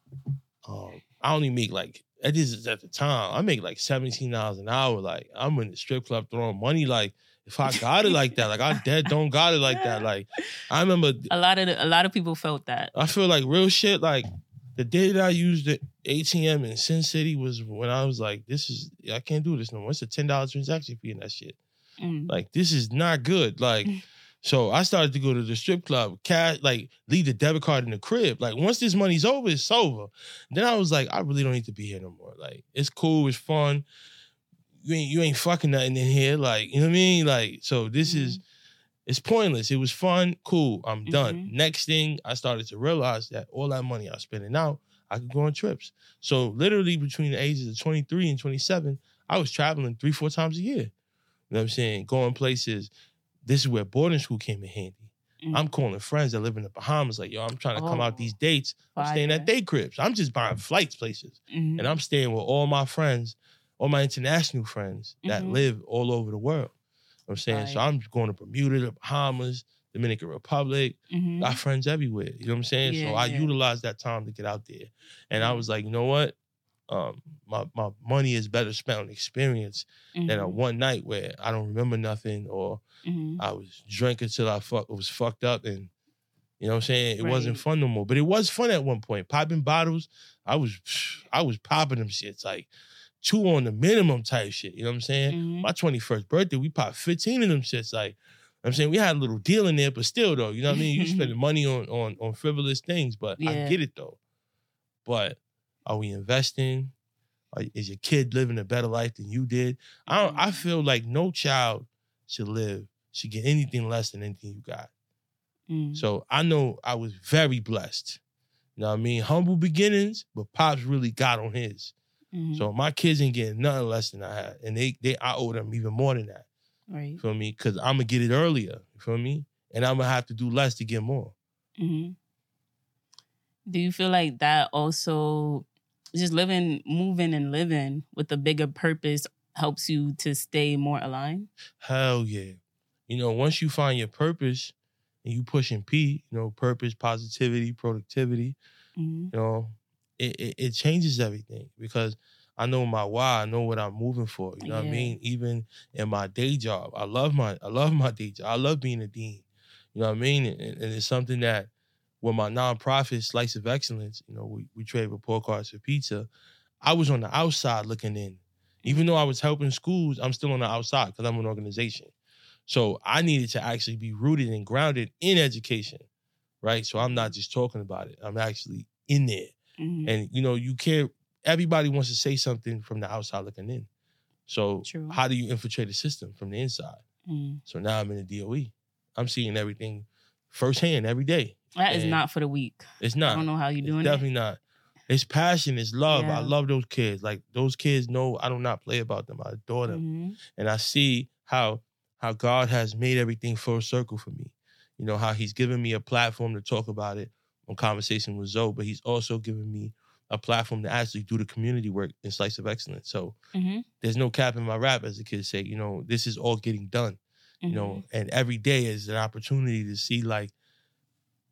um I only make like at this at the time, I make like seventeen dollars an hour. Like I'm in the strip club throwing money. Like if I got it like that, like I dead don't got it like that. Like I remember A lot of the, a lot of people felt that. I feel like real shit. Like the day that I used the A T M in Sin City was when I was like, this is I can't do this no more. It's a ten dollars transaction fee and that shit. Mm. Like this is not good. Like so I started to go to the strip club, cash, like leave the debit card in the crib. Like once this money's over, it's over. Then I was like, I really don't need to be here no more. Like it's cool, it's fun. You ain't you ain't fucking nothing in here. Like, you know what I mean? Like, so this Mhm. is it's pointless. It was fun, cool. I'm done. Mhm. Next thing I started to realize that all that money I was spending out, I could go on trips. So literally between the ages of twenty-three and twenty-seven, I was traveling three, four times a year. You know what I'm saying? Going places. This is where boarding school came in handy. Mm. I'm calling friends that live in the Bahamas, like, yo, I'm trying to come out Oh, these dates. I'm staying fire. at day cribs. I'm just buying flights places. Mhm. And I'm staying with all my friends, all my international friends that Mhm. live all over the world. You know what I'm saying? So Right. I'm going to Bermuda, the Bahamas, Dominican Republic. Mhm. Got friends everywhere. You know what I'm saying? Yeah, so I yeah. utilized that time to get out there. And I Mhm. was like, you know what? Um, my, my money is better spent on experience than a Mhm. one night where I don't remember nothing or Mhm. I was drinking till I fuck was fucked up and you know what I'm saying? It wasn't Right. fun no more. But it was fun at one point. Popping bottles, I was I was popping them shits like two on the minimum type shit. You know what I'm saying? Mhm. My twenty-first birthday, we popped fifteen of them shits. Like, I'm saying we had a little deal in there, but still though, you know what I mean? You spending money on on on frivolous things, but I Yeah. get it though. But are we investing? Are, is your kid living a better life than you did? I don't, I Mhm. feel like no child should live, should get anything less than anything you got. Mm. So I know I was very blessed. You know what I mean? Humble beginnings, but Pops really got on his. Mhm. So my kids ain't getting nothing less than I had. And they they I owe them even more than that. Right. You feel me? Because I'm gonna get it earlier. You feel me? And I'm gonna have to do less to get more. Mhm. Do you feel like that also just living, moving and living with a bigger purpose helps you to stay more aligned? Hell yeah. You know, once you find your purpose and you pushing P, you know, purpose, positivity, productivity, Mhm. you know, it, it, it changes everything because I know my why, I know what I'm moving for. You know what I Yeah. mean? Even in my day job, I love my I love my day job. I love being a dean. You know what I mean? And, and it's something that with my nonprofit, Slice of Excellence, you know, we, we trade report cards for pizza. I was on the outside looking in. Even though I was helping schools, I'm still on the outside because I'm an organization. So I needed to actually be rooted and grounded in education, right? So I'm not just talking about it. I'm actually in there. Mhm. And, you know, you can't, everybody wants to say something from the outside looking in. So True. how do you infiltrate a system from the inside? Mhm. So now I'm in the D O E. I'm seeing everything firsthand every day. That is And not for the weak. It's I not. don't know how you It's doing definitely not. It's passion. It's love. Yeah. I love those kids. Like those kids know I do not play about them. I adore it. them. Mhm. And I see how how God has made everything full circle for me. You know, how he's given me a platform to talk about it on Conversation with Zoe, but he's also given me a platform to actually do the community work in Slice of Excellence. So Mhm. there's no cap in my rap, as the kids say. You know, this is all getting done. You know, Mhm. and every day is an opportunity to see like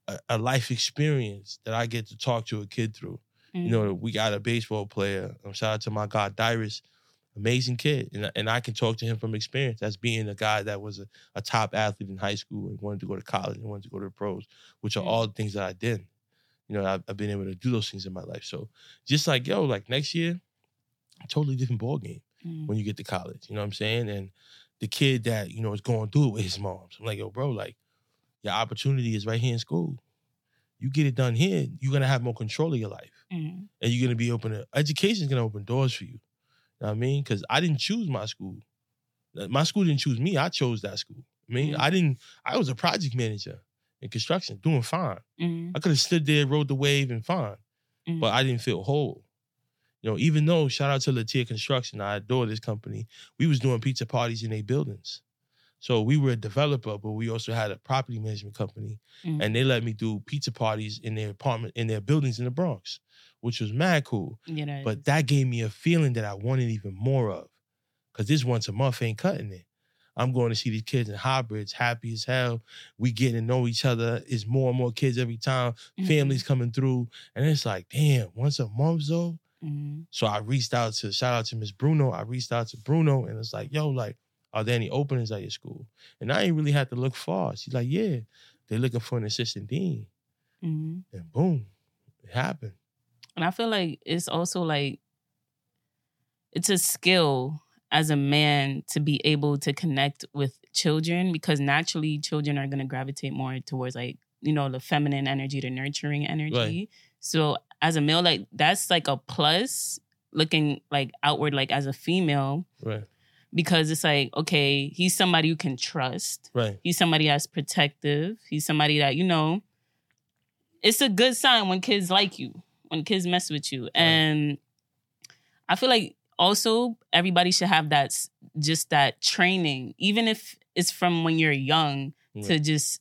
a, a life experience that I get to talk to a kid through. Mm-hmm. You know, we got a baseball player. Um, shout out to my guy, Dyrus. Amazing kid. And, and I can talk to him from experience as being a guy that was a, a top athlete in high school and wanted to go to college and wanted to go to the pros, which are mm-hmm. all the things that I did. You know, I've, I've been able to do those things in my life. So just like, yo, like next year, a totally different ball game mm-hmm. when you get to college. You know what I'm saying? And the kid that, you know, is going through it with his mom. So I'm like, yo, bro, like, your opportunity is right here in school. You get it done here, you're going to have more control of your life. Mm-hmm. And you're going to be open to, education's going to open doors for you. You know what I mean? Because I didn't choose my school. My school didn't choose me. I chose that school. I mean, mm-hmm. I didn't, I was a project manager in construction, doing fine. Mm-hmm. I could have stood there, rode the wave and fine. Mm-hmm. But I didn't feel whole. You know, even though, shout out to Latia Construction, I adore this company, we was doing pizza parties in their buildings. So we were a developer, but we also had a property management company. Mm-hmm. And they let me do pizza parties in their apartment, in their buildings in the Bronx, which was mad cool. Yeah, but that gave me a feeling that I wanted even more of. Because this once a month ain't cutting it. I'm going to see these kids in hybrids, happy as hell. We getting to know each other. It's more and more kids every time. Mm-hmm. Families coming through. And it's like, damn, once a month, though? Mm-hmm. So I reached out to, shout out to Miss Bruno. I reached out to Bruno and it's like, yo, like, are there any openings at your school? And I ain't really had to look far. She's like, yeah, they're looking for an assistant dean. Mm-hmm. And boom, it happened. And I feel like it's also like, it's a skill as a man to be able to connect with children because naturally children are going to gravitate more towards like, you know, the feminine energy, the nurturing energy. Right. So as a male, like that's like a plus looking like outward, like as a female. Right. Because it's like, okay, he's somebody you can trust. Right. He's somebody that's protective. He's somebody that, you know, it's a good sign when kids like you, when kids mess with you. Right. And I feel like also everybody should have that, just that training, even if it's from when you're young, right. to just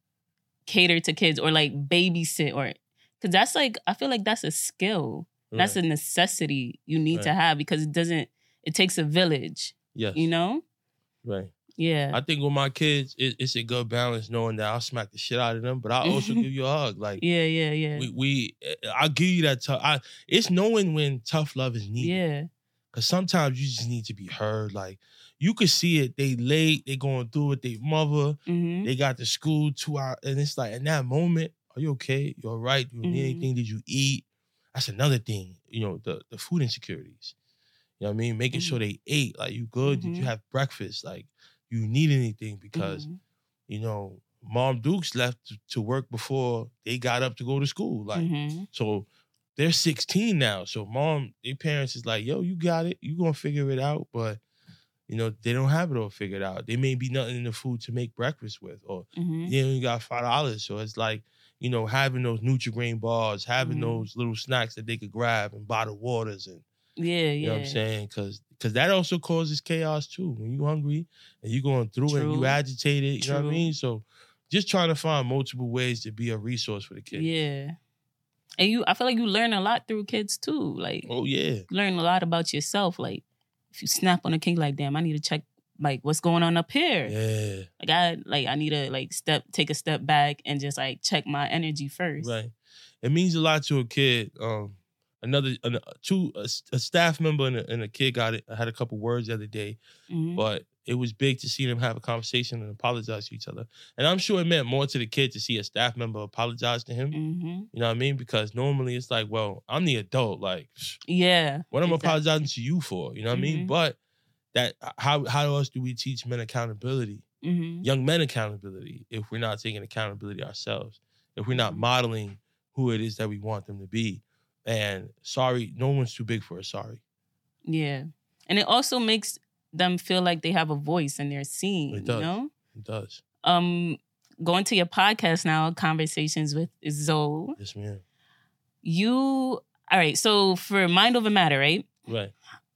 cater to kids or like babysit or, because that's like, I feel like that's a skill. Right. That's a necessity you need right. to have because it doesn't, it takes a village. Yes. You know? Right. Yeah. I think with my kids, it, it's a good balance knowing that I'll smack the shit out of them, but I'll also give you a hug. Like, yeah, yeah, yeah. We, we I'll give you that tough. I, it's knowing when tough love is needed. Yeah. Because sometimes you just need to be heard. Like, you could see it. They late. They going through it. They mother. Mm-hmm. They got to school two hours. And it's like, in that moment, are you okay? You all right? Do you need mm-hmm. anything? Did you eat? That's another thing. You know, the, the food insecurities. You know what I mean? Making mm-hmm. sure they ate. Like, you good? Mm-hmm. Did you have breakfast? Like, you need anything? Because, mm-hmm. you know, Mom Dukes left to, to work before they got up to go to school. Like, mm-hmm. so they're sixteen now. So mom, their parents is like, yo, you got it. You gonna figure it out. But, you know, they don't have it all figured out. There may be nothing in the food to make breakfast with. Or mm-hmm. they only got five dollars. So it's like, you know, having those Nutri-Grain bars, having mm-hmm. those little snacks that they could grab and bottled waters and, Yeah, yeah. You know what I'm saying? Because because that also causes chaos too. When you're hungry and you're going through True. it and you agitated, you True. know what I mean? So just trying to find multiple ways to be a resource for the kids. Yeah. And you, I feel like you learn a lot through kids too. Like, oh yeah. You learn a lot about yourself. Like, if you snap on a kid, like, damn, I need to check like what's going on up here. Yeah. Like I like I need to like step take a step back and just like check my energy first. Right. It means a lot to a kid. Um Another, uh, two, a, a staff member and a, and a kid got it. I had a couple words the other day, mm-hmm. but it was big to see them have a conversation and apologize to each other. And I'm sure it meant more to the kid to see a staff member apologize to him. Mm-hmm. You know what I mean? Because normally it's like, well, I'm the adult. Like, yeah, what am I exactly. apologizing to you for? You know what mm-hmm. I mean? But that how how else do we teach men accountability, mm-hmm. young men accountability, if we're not taking accountability ourselves, if we're not mm-hmm. modeling who it is that we want them to be? And sorry, no one's too big for a sorry. Yeah. And it also makes them feel like they have a voice and they're seen, it does. you know? It does. Um, going to your podcast now, Conversations with Zoe. Yes, ma'am. You, all right, so for Mind Over Matter, right? Right.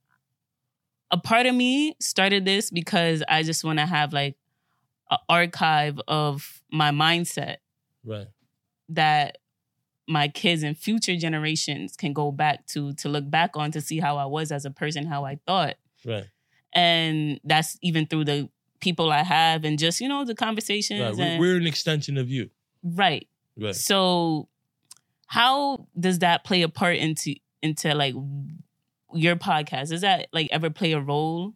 A part of me started this because I just want to have like an archive of my mindset. Right. That my kids and future generations can go back to, to look back on to see how I was as a person, how I thought. Right. And that's even through the people I have and just, you know, the conversations. Right. And, we're an extension of you. Right. Right. So how does that play a part into into like your podcast? Does that like ever play a role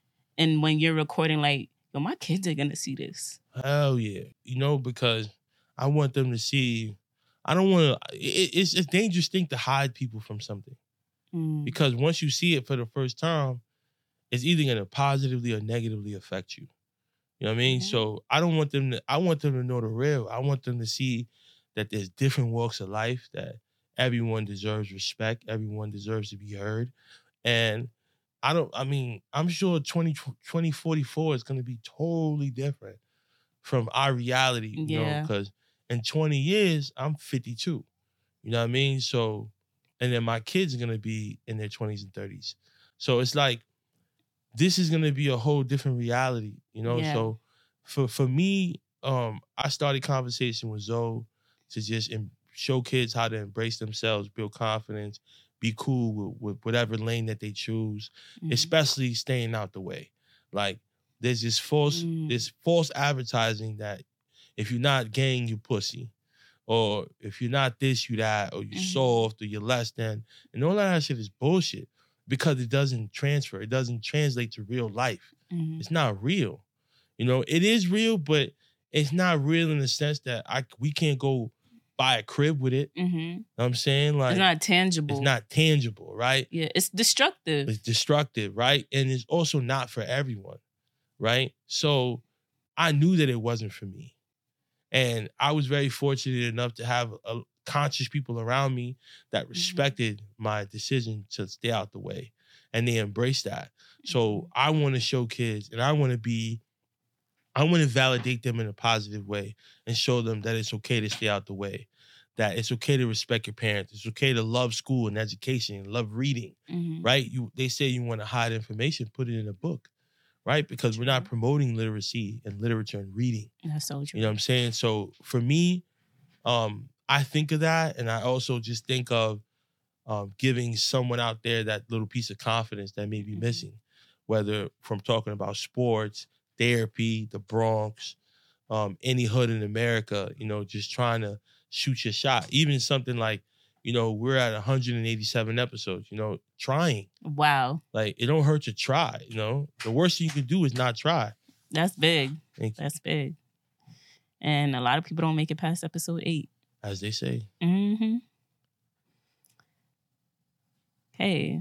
in when you're recording? Like, yo, my kids are gonna see this. Hell yeah, you know, because I want them to see. I don't want to. It, it's a dangerous thing to hide people from something, Mm. because once you see it for the first time, it's either going to positively or negatively affect you. You know what I mean? Mhm. So I don't want them to. I want them to know the real. I want them to see that there's different walks of life, that everyone deserves respect, everyone deserves to be heard, and I don't. I mean, I'm sure twenty, twenty forty-four is going to be totally different from our reality, you know, Yeah. because in twenty years, I'm fifty-two. You know what I mean? So, and then my kids are going to be in their twenties and thirties. So it's like, this is going to be a whole different reality, you know? Yeah. So for, for me, um, I started conversation with Zoe to just em- show kids how to embrace themselves, build confidence, be cool with, with whatever lane that they choose, Mhm. especially staying out the way. Like, there's this false, Mm. this false advertising that if you're not gang, you pussy. Or if you're not this, you that, or you're Mhm. soft, or you're less than. And all that shit is bullshit, because it doesn't transfer. It doesn't translate to real life. Mhm. It's not real. You know, it is real, but it's not real in the sense that I we can't go buy a crib with it. Mhm. You know what I'm saying? Like, It's not tangible. it's not tangible, right? Yeah, it's destructive. It's destructive, right? And it's also not for everyone, right? So I knew that it wasn't for me. And I was very fortunate enough to have a, conscious people around me that respected mm-hmm. my decision to stay out the way. And they embraced that. So mm-hmm. I want to show kids, and I want to be, I want to validate them in a positive way and show them that it's okay to stay out the way, that it's okay to respect your parents. It's okay to love school and education and love reading, mm-hmm. right? You, they say you want to hide information, put it in a book. Right? Because true. We're not promoting literacy and literature and reading. That's so true. You know what I'm saying? So for me, um, I think of that, and I also just think of um, giving someone out there that little piece of confidence that may be mm-hmm. missing, whether from talking about sports, therapy, the Bronx, um, any hood in America, you know, just trying to shoot your shot. Even something like, you know, we're at one hundred eighty-seven episodes, you know, trying. Wow. Like, it don't hurt to try, you know? The worst thing you can do is not try. That's big. Thank you. That's big. And a lot of people don't make it past episode eight. As they say. Mm-hmm. Hey.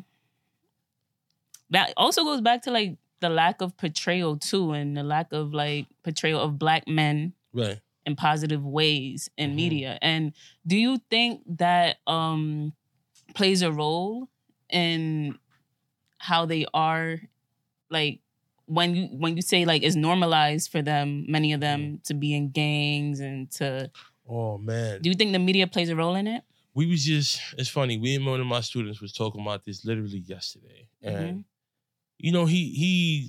That also goes back to, like, the lack of portrayal, too, and the lack of, like, portrayal of Black men. Right. In positive ways in mm-hmm. media. And do you think that um, plays a role in how they are, like, when you when you say, like, it's normalized for them, many of them, mm. to be in gangs and to... Oh, man. Do you think the media plays a role in it? We was just... It's funny. We and one of my students was talking about this literally yesterday. And, mm-hmm. you know, he he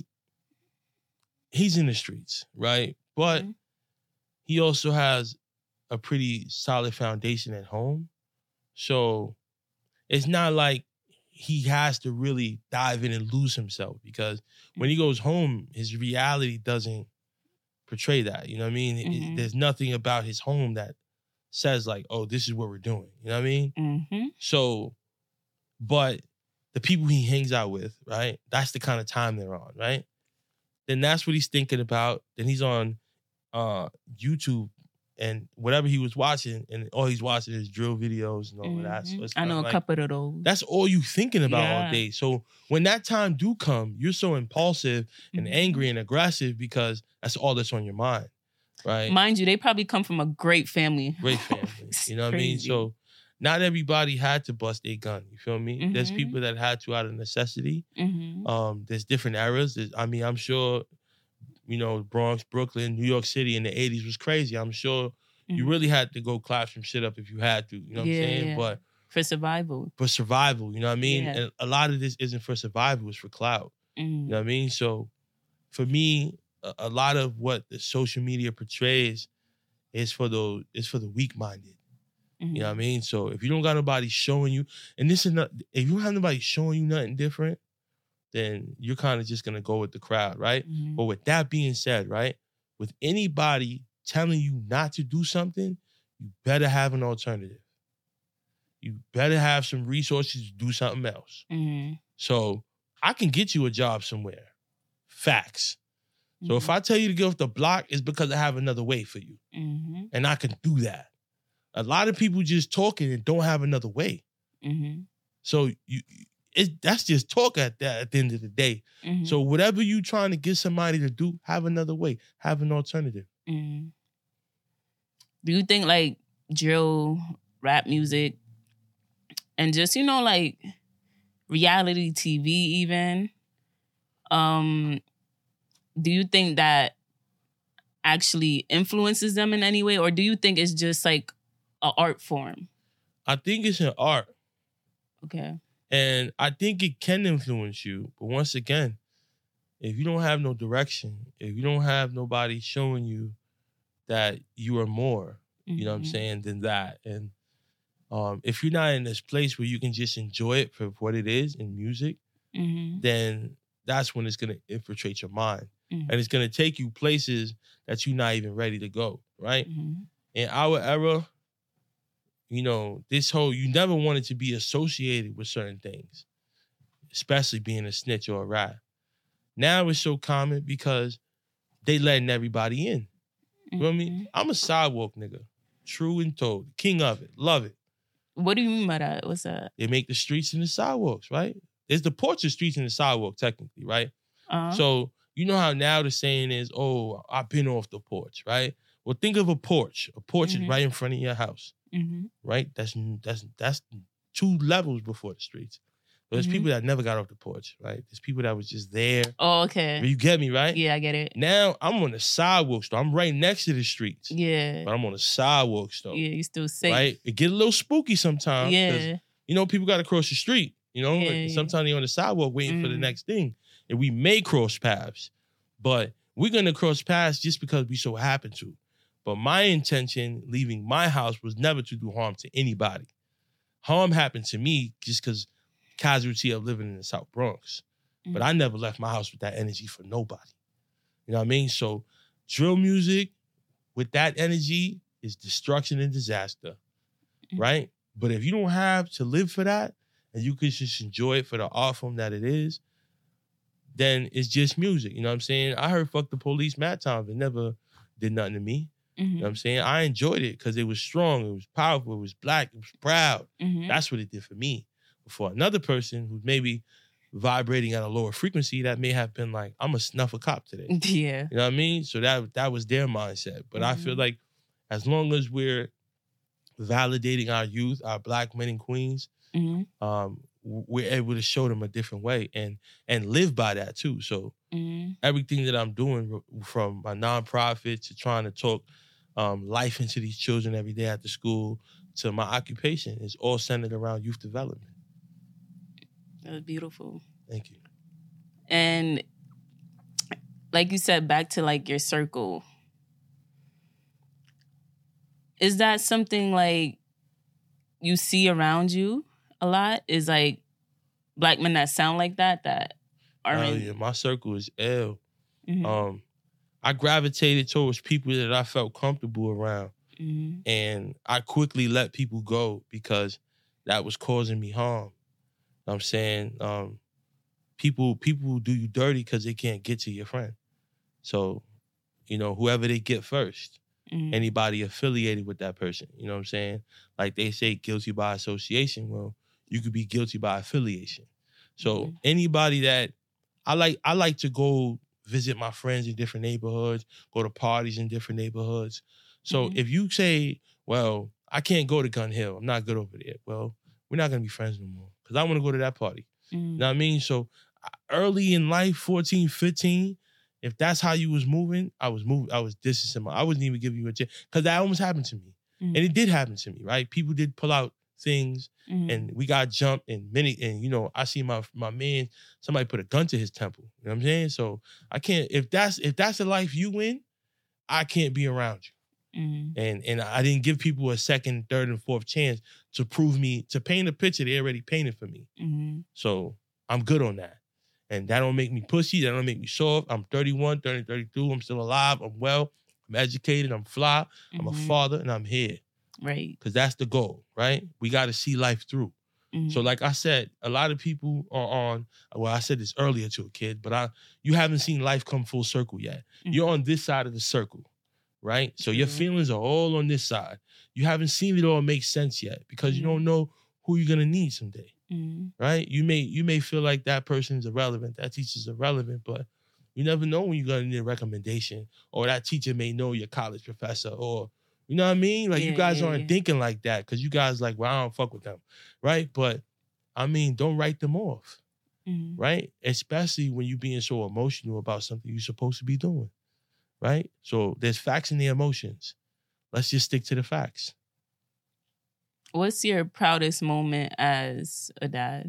he's in the streets, right? But... Mm-hmm. He also has a pretty solid foundation at home. So it's not like he has to really dive in and lose himself, because when he goes home, his reality doesn't portray that. You know what I mean? Mm-hmm. It, there's nothing about his home that says like, oh, this is what we're doing. You know what I mean? Mm-hmm. So, but the people he hangs out with, right? That's the kind of time they're on, right? Then that's what he's thinking about. Then he's on Uh, YouTube and whatever he was watching, and all he's watching is drill videos and all mm-hmm. of that. So it's I know a like, couple of those. That's all you thinking about yeah. all day. So when that time do come, you're so impulsive and mm-hmm. angry and aggressive because that's all that's on your mind, right? Mind you, they probably come from a great family. Great family. You know what I mean? So not everybody had to bust a gun. You feel me? Mm-hmm. There's people that had to out of necessity. Mm-hmm. Um, there's different eras. There's, I mean, I'm sure... You know, Bronx, Brooklyn, New York City in the eighties was crazy. I'm sure mm-hmm. you really had to go clap some shit up if you had to. You know what yeah, I'm saying? Yeah. But for survival. For survival, you know what I mean? Yeah. And a lot of this isn't for survival, it's for clout. Mm-hmm. You know what I mean? So for me, a, a lot of what the social media portrays is for the is for the weak-minded. Mm-hmm. You know what I mean? So if you don't got nobody showing you, and this is not, if you don't have nobody showing you nothing different, then you're kind of just going to go with the crowd, right? Mm-hmm. But with that being said, right, with anybody telling you not to do something, you better have an alternative. You better have some resources to do something else. Mm-hmm. So I can get you a job somewhere. Facts. So Mm-hmm. if I tell you to get off the block, it's because I have another way for you. Mm-hmm. And I can do that. A lot of people just talking and don't have another way. Mm-hmm. So you, it, that's just talk at that at the end of the day. Mm-hmm. So whatever you trying to get somebody to do, have another way. Have an alternative. Mm-hmm. Do you think like drill, rap music, and just, you know, like reality T V even, um, do you think that actually influences them in any way? Or do you think it's just like an art form? I think it's an art. Okay. And I think it can influence you. But once again, if you don't have no direction, if you don't have nobody showing you that you are more, Mm-hmm. you know what I'm saying, than that. And um, if you're not in this place where you can just enjoy it for what it is in music, Mm-hmm. then that's when it's going to infiltrate your mind. Mm-hmm. And it's going to take you places that you're not even ready to go, right? Mm-hmm. In our era, you know, this whole, you never wanted to be associated with certain things, especially being a snitch or a rat. Now it's so common because they letting everybody in. You know what I mean? I'm a sidewalk nigga, true and told, king of it, love it. What do you mean by that? What's that? They make the streets and the sidewalks, right? It's the porch of streets and the sidewalk, technically, right? Uh-huh. So you know how now the saying is, oh, I've been off the porch, right? Well, think of a porch. A porch Mhm. is right in front of your house, Mm-hmm. right? That's that's that's two levels before the streets. So there's Mhm. people that never got off the porch, right? There's people that was just there. Oh, okay. You get me, right? Yeah, I get it. Now I'm on the sidewalks, though. I'm right next to the streets, Yeah. but I'm on the sidewalks, though. Yeah, you still safe. Right? It get a little spooky sometimes. 'cause, Yeah. you know, people got to cross the street. You know, Yeah, and yeah. sometimes they're on the sidewalk waiting for the Mm. next thing. And we may cross paths, but we're going to cross paths just because we so happen to. But my intention leaving my house was never to do harm to anybody. Harm happened to me just because casualty of living in the South Bronx. But I never left my house with that energy for nobody. You know what I mean? So drill music with that energy is destruction and disaster, Mhm. right? But if you don't have to live for that and you can just enjoy it for the art form that it is, then it's just music. You know what I'm saying? I heard Fuck the Police mad times. It never did nothing to me. You know what I'm saying? I enjoyed it because it was strong, it was powerful, it was black, it was proud. Mm-hmm. That's what it did for me. But for another person who's maybe vibrating at a lower frequency, that may have been like, I'm gonna snuff a cop today. Yeah. You know what I mean? So that that was their mindset. But I feel Mhm. like as long as we're validating our youth, our black men and queens, Mm-hmm. um, w- we're able to show them a different way and and live by that too. So Mm-hmm. everything that I'm doing, from my nonprofit to trying to talk um, life into these children every day at the school to my occupation, is all centered around youth development. That was beautiful. Thank you. And like you said, back to like your circle. Is that something like you see around you a lot? Is like black men that sound like that, that are Hell in... yeah, my circle is L. Mhm. Um, I gravitated towards people that I felt comfortable around, Mhm. and I quickly let people go because that was causing me harm. You know what I'm saying, um, people people do you dirty because they can't get to your friend. So, you know, whoever they get first, Mhm. anybody affiliated with that person. You know what I'm saying? Like they say, guilty by association. Well, you could be guilty by affiliation. So Mhm. anybody that I like, I like to go visit my friends in different neighborhoods, go to parties in different neighborhoods. So Mhm. if you say, well, I can't go to Gun Hill, I'm not good over there. Well, we're not gonna be friends no more because I want to go to that party. Mhm. You know what I mean? So early in life, fourteen, fifteen, if that's how you was moving, I was moving, I was distancing my, I wasn't even giving you a chance because that almost happened to me. Mhm. And it did happen to me, right? People did pull out things Mhm. and we got jumped and many, and you know, I see my my man, somebody put a gun to his temple. You know what I'm saying? So I can't, if that's if that's the life you in, I can't be around you. Mhm. And and I didn't give people a second, third, and fourth chance to prove me, to paint a picture they already painted for me. Mhm. So I'm good on that. And that don't make me pussy. That don't make me soft. I'm thirty-one, thirty, thirty-two. I'm still alive. I'm well. I'm educated. I'm fly. I'm a Mhm. father, and I'm here. Right. Because that's the goal, right? We got to see life through. Mm-hmm. So like I said, a lot of people are on, well, I said this earlier to a kid, but I you haven't seen life come full circle yet. Mm-hmm. You're on this side of the circle, right? So True. your feelings are all on this side. You haven't seen it all make sense yet because Mm-hmm. you don't know who you're gonna need someday, mm-hmm. right? You may you may feel like that person's irrelevant, that teacher's irrelevant, but you never know when you're gonna need a recommendation, or that teacher may know your college professor, or you know what I mean? Like yeah, you guys yeah, aren't yeah. thinking like that because you guys like, well, I don't fuck with them, right? But I mean, don't write them off, Mm-hmm. right? Especially when you're being so emotional about something you're supposed to be doing, right? So there's facts in the emotions. Let's just stick to the facts. What's your proudest moment as a dad?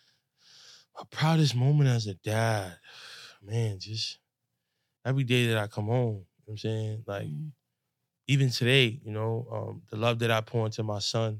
My proudest moment as a dad, man, just every day that I come home, you know what I'm saying? Like, Mm-hmm. even today, you know, um, the love that I pour into my son.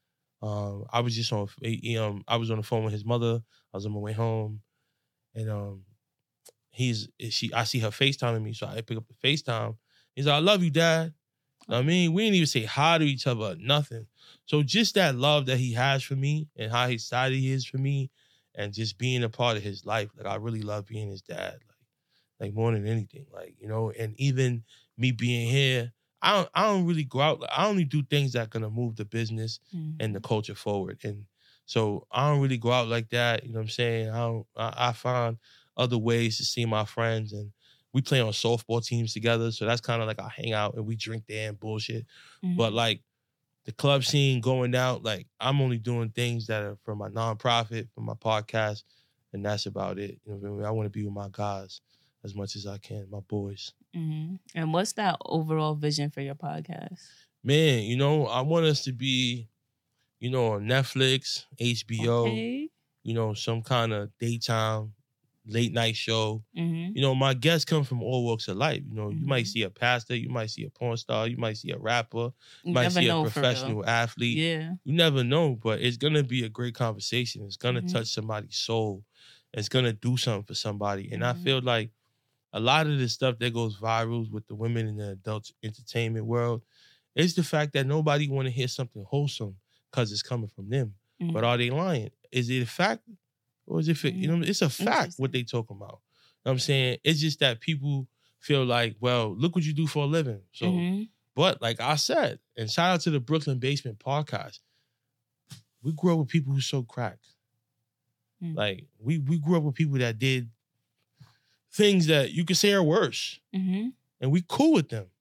Um, I was just on, um, I was on the phone with his mother. I was on my way home, and um, he's she. I see her FaceTiming me, so I pick up the FaceTime. He's like, "I love you, Dad." I mean, we didn't even say hi to each other, nothing. So just that love that he has for me, and how excited he is for me, and just being a part of his life. Like I really love being his dad, like, like more than anything, like you know. And even me being here. I don't, I don't really go out. I only do things that are going to move the business Mm-hmm. and the culture forward. And so I don't really go out like that. You know what I'm saying? I don't, I, I find other ways to see my friends, and we play on softball teams together. So that's kind of like I hang out and we drink there and bullshit. Mm-hmm. But like the club scene, going out, like I'm only doing things that are for my nonprofit, for my podcast. And that's about it. You know what I mean? I want to be with my guys as much as I can, my boys. Mm-hmm. And what's that overall vision for your podcast? Man, you know, I want us to be, you know, on Netflix, H B O, Okay. you know, some kind of daytime, late night show. Mm-hmm. You know, my guests come from all walks of life. You know, Mm-hmm. you might see a pastor, you might see a porn star, you might see a rapper, you, You might never see know, a for professional real. athlete. Yeah. You never know, but it's going to be a great conversation. It's going to Mhm. touch somebody's soul. It's going to do something for somebody. And I Mhm. feel like a lot of the stuff that goes viral with the women in the adult entertainment world is the fact that nobody want to hear something wholesome because it's coming from them. Mhm. But are they lying? Is it a fact? Or is it, fi- you know, it's a fact what they talking about. You know what I'm saying? It's just that people feel like, well, look what you do for a living. So, Mhm. but like I said, and shout out to the Brooklyn Basement Podcast, we grew up with people who sold crack. Mm. Like we we grew up with people that did things that you could say are worse, Mm-hmm. and we cool with them.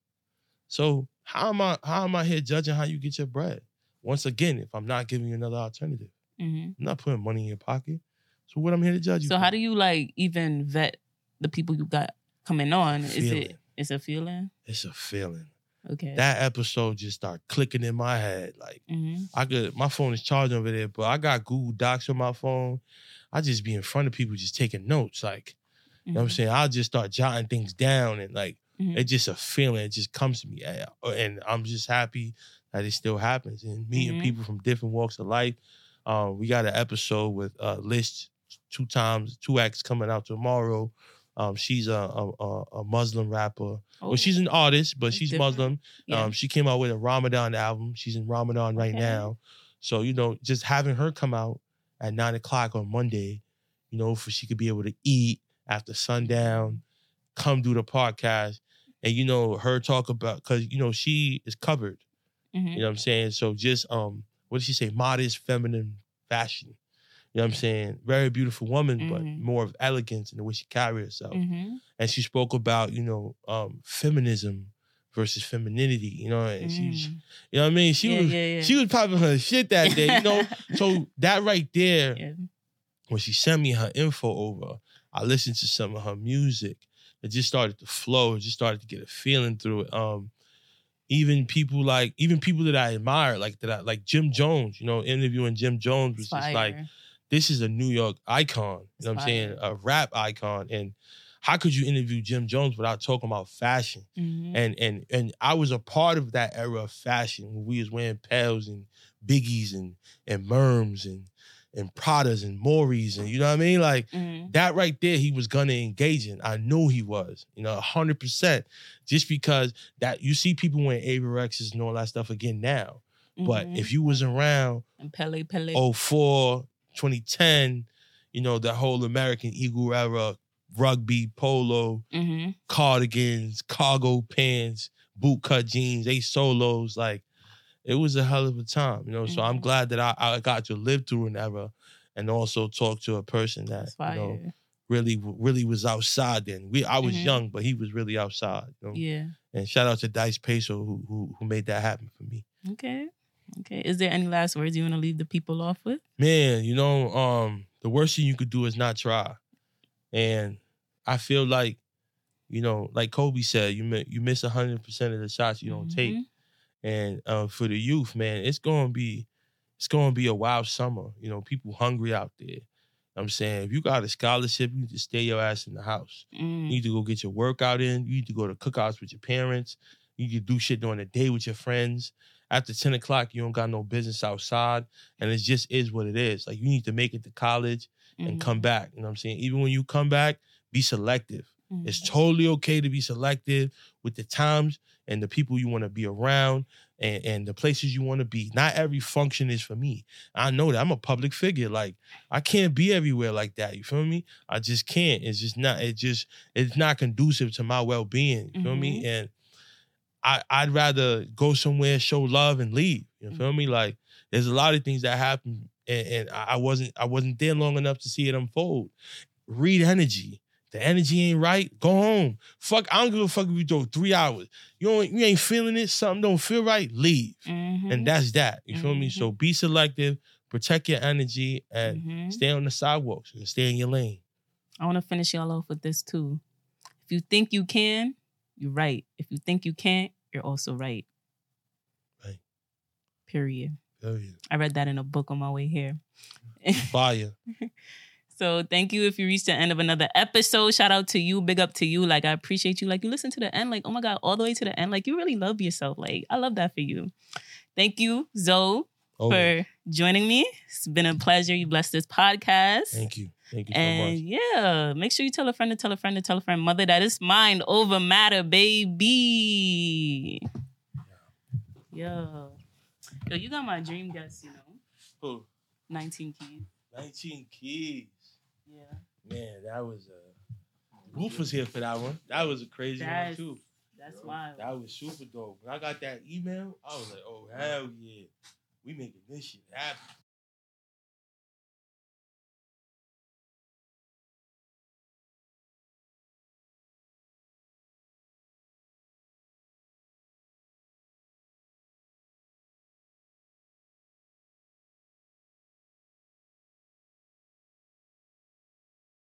So how am I how am I here judging how you get your bread? Once again, if I'm not giving you another alternative, Mm-hmm. I'm not putting money in your pocket. So what I'm here to judge you. So for? how do you like even vet the people you got coming on? Is Feeling. it it's a feeling? It's a feeling. Okay. That episode just started clicking in my head. Like mm-hmm. I could, my phone is charging over there, but I got Google Docs on my phone. I just be in front of people just taking notes. Like, you know what I'm saying? I'll just start jotting things down, and like, Mm-hmm. it's just a feeling. It just comes to me. And I'm just happy that it still happens. And meeting Mhm. people from different walks of life. Um, we got an episode with uh, Liz two times, two acts coming out tomorrow. Um, she's a, a, a Muslim rapper. Oh, Well, she's an artist, but that's she's different. Muslim. Yeah. Um, she came out with a Ramadan album. She's in Ramadan right Okay. now. So, you know, just having her come out at nine o'clock on Monday, you know, for she could be able to eat after sundown, come do the podcast, and, you know, her talk about, because, you know, she is covered. Mm-hmm. You know what I'm saying? So just, um, what did she say? Modest, feminine fashion. You know what I'm saying? Very beautiful woman, but Mhm. more of elegance in the way she carried herself. Mm-hmm. And she spoke about, you know, um, feminism versus femininity, you know, and she's, Mm. you know what I mean? She Yeah, was yeah, yeah. she was popping her shit that day, you know? So that right there, Yeah. when she sent me her info over, I listened to some of her music. It just started to flow. It just started to get a feeling through it. Um, even people like, even people that I admire, like that, I, like Jim Jones, you know, interviewing Jim Jones was just like, Fire. this is a New York icon. You know what I'm saying? A rap icon. And how could you interview Jim Jones without talking about fashion? Mhm. And and and I was a part of that era of fashion when we was wearing Pels and Biggies and and Merms and and Pradas and Maury's, and you know what I mean? Like Mhm. that right there, he was gonna engage in. I knew he was, you know, one hundred percent. Just because that you see people wearing Avirexes and all that stuff again now. But Mhm. if you was around And Pele Pele. oh four, twenty ten, you know, the whole American Eagle era, rugby, polo, Mm-hmm. cardigans, cargo pants, bootcut jeans, Ace Solos, like, it was a hell of a time, you know. So I'm Mhm. glad that I, I got to live through an era and also talk to a person that, That's you know, fire. really, really was outside then. We I was Mhm. young, but he was really outside, you know. Yeah. And shout out to Dice Peso who who who made that happen for me. Okay. Okay. Is there any last words you want to leave the people off with? Man, you know, um, the worst thing you could do is not try. And I feel like, you know, like Kobe said, you mi- you miss one hundred percent of the shots you don't take. Mhm. And uh, for the youth, man, it's gonna be it's gonna be a wild summer. You know, people hungry out there. I'm saying, if you got a scholarship, you need to stay your ass in the house. You Mm. need to go get your workout in. You need to go to cookouts with your parents. You need to do shit during the day with your friends. After ten o'clock, you don't got no business outside. And it just is what it is. Like, you need to make it to college and Mhm. come back. You know what I'm saying? Even when you come back, be selective. Mhm. It's totally okay to be selective with the times and the people you want to be around and, and the places you want to be. Not every function is for me. I know that. I'm a public figure. Like, I can't be everywhere like that. You feel me? I just can't. It's just not, it just, it's not conducive to my well-being. You feel me? Mhm. And I, I'd rather go somewhere, show love, and leave. You feel me? Like, there's a lot of things that happen, and, and I wasn't I wasn't there long enough to see it unfold. Read energy. The energy ain't right. Go home. Fuck. I don't give a fuck if you do three hours. You don't. You ain't feeling it. Something don't feel right. Leave. Mhm. And that's that. You feel me? So be selective. Protect your energy and Mhm. stay on the sidewalks and stay in your lane. I want to finish y'all off with this too. If you think you can, you're right. If you think you can't, you're also right. Right. Period. Period. I read that in a book on my way here. Fire. So thank you if you reached the end of another episode. Shout out to you. Big up to you. Like, I appreciate you. Like, you listen to the end. Like, oh my God, all the way to the end. Like, you really love yourself. Like, I love that for you. Thank you, Zoe, Oh, for joining me. It's been a pleasure. You blessed this podcast. thank you. Thank you so And much. yeah, make sure you tell a friend to tell a friend to tell a friend. Mother, that is mind over matter, baby. Yo. Yo, you got my dream guest, you know. Who? nineteen Keys. nineteen Keys. Yeah. Man, that was uh Wolf was here for that one. That was a crazy That's, one too. that's wild. That was super dope. When I got that email, I was like, oh hell yeah. We making this shit happen.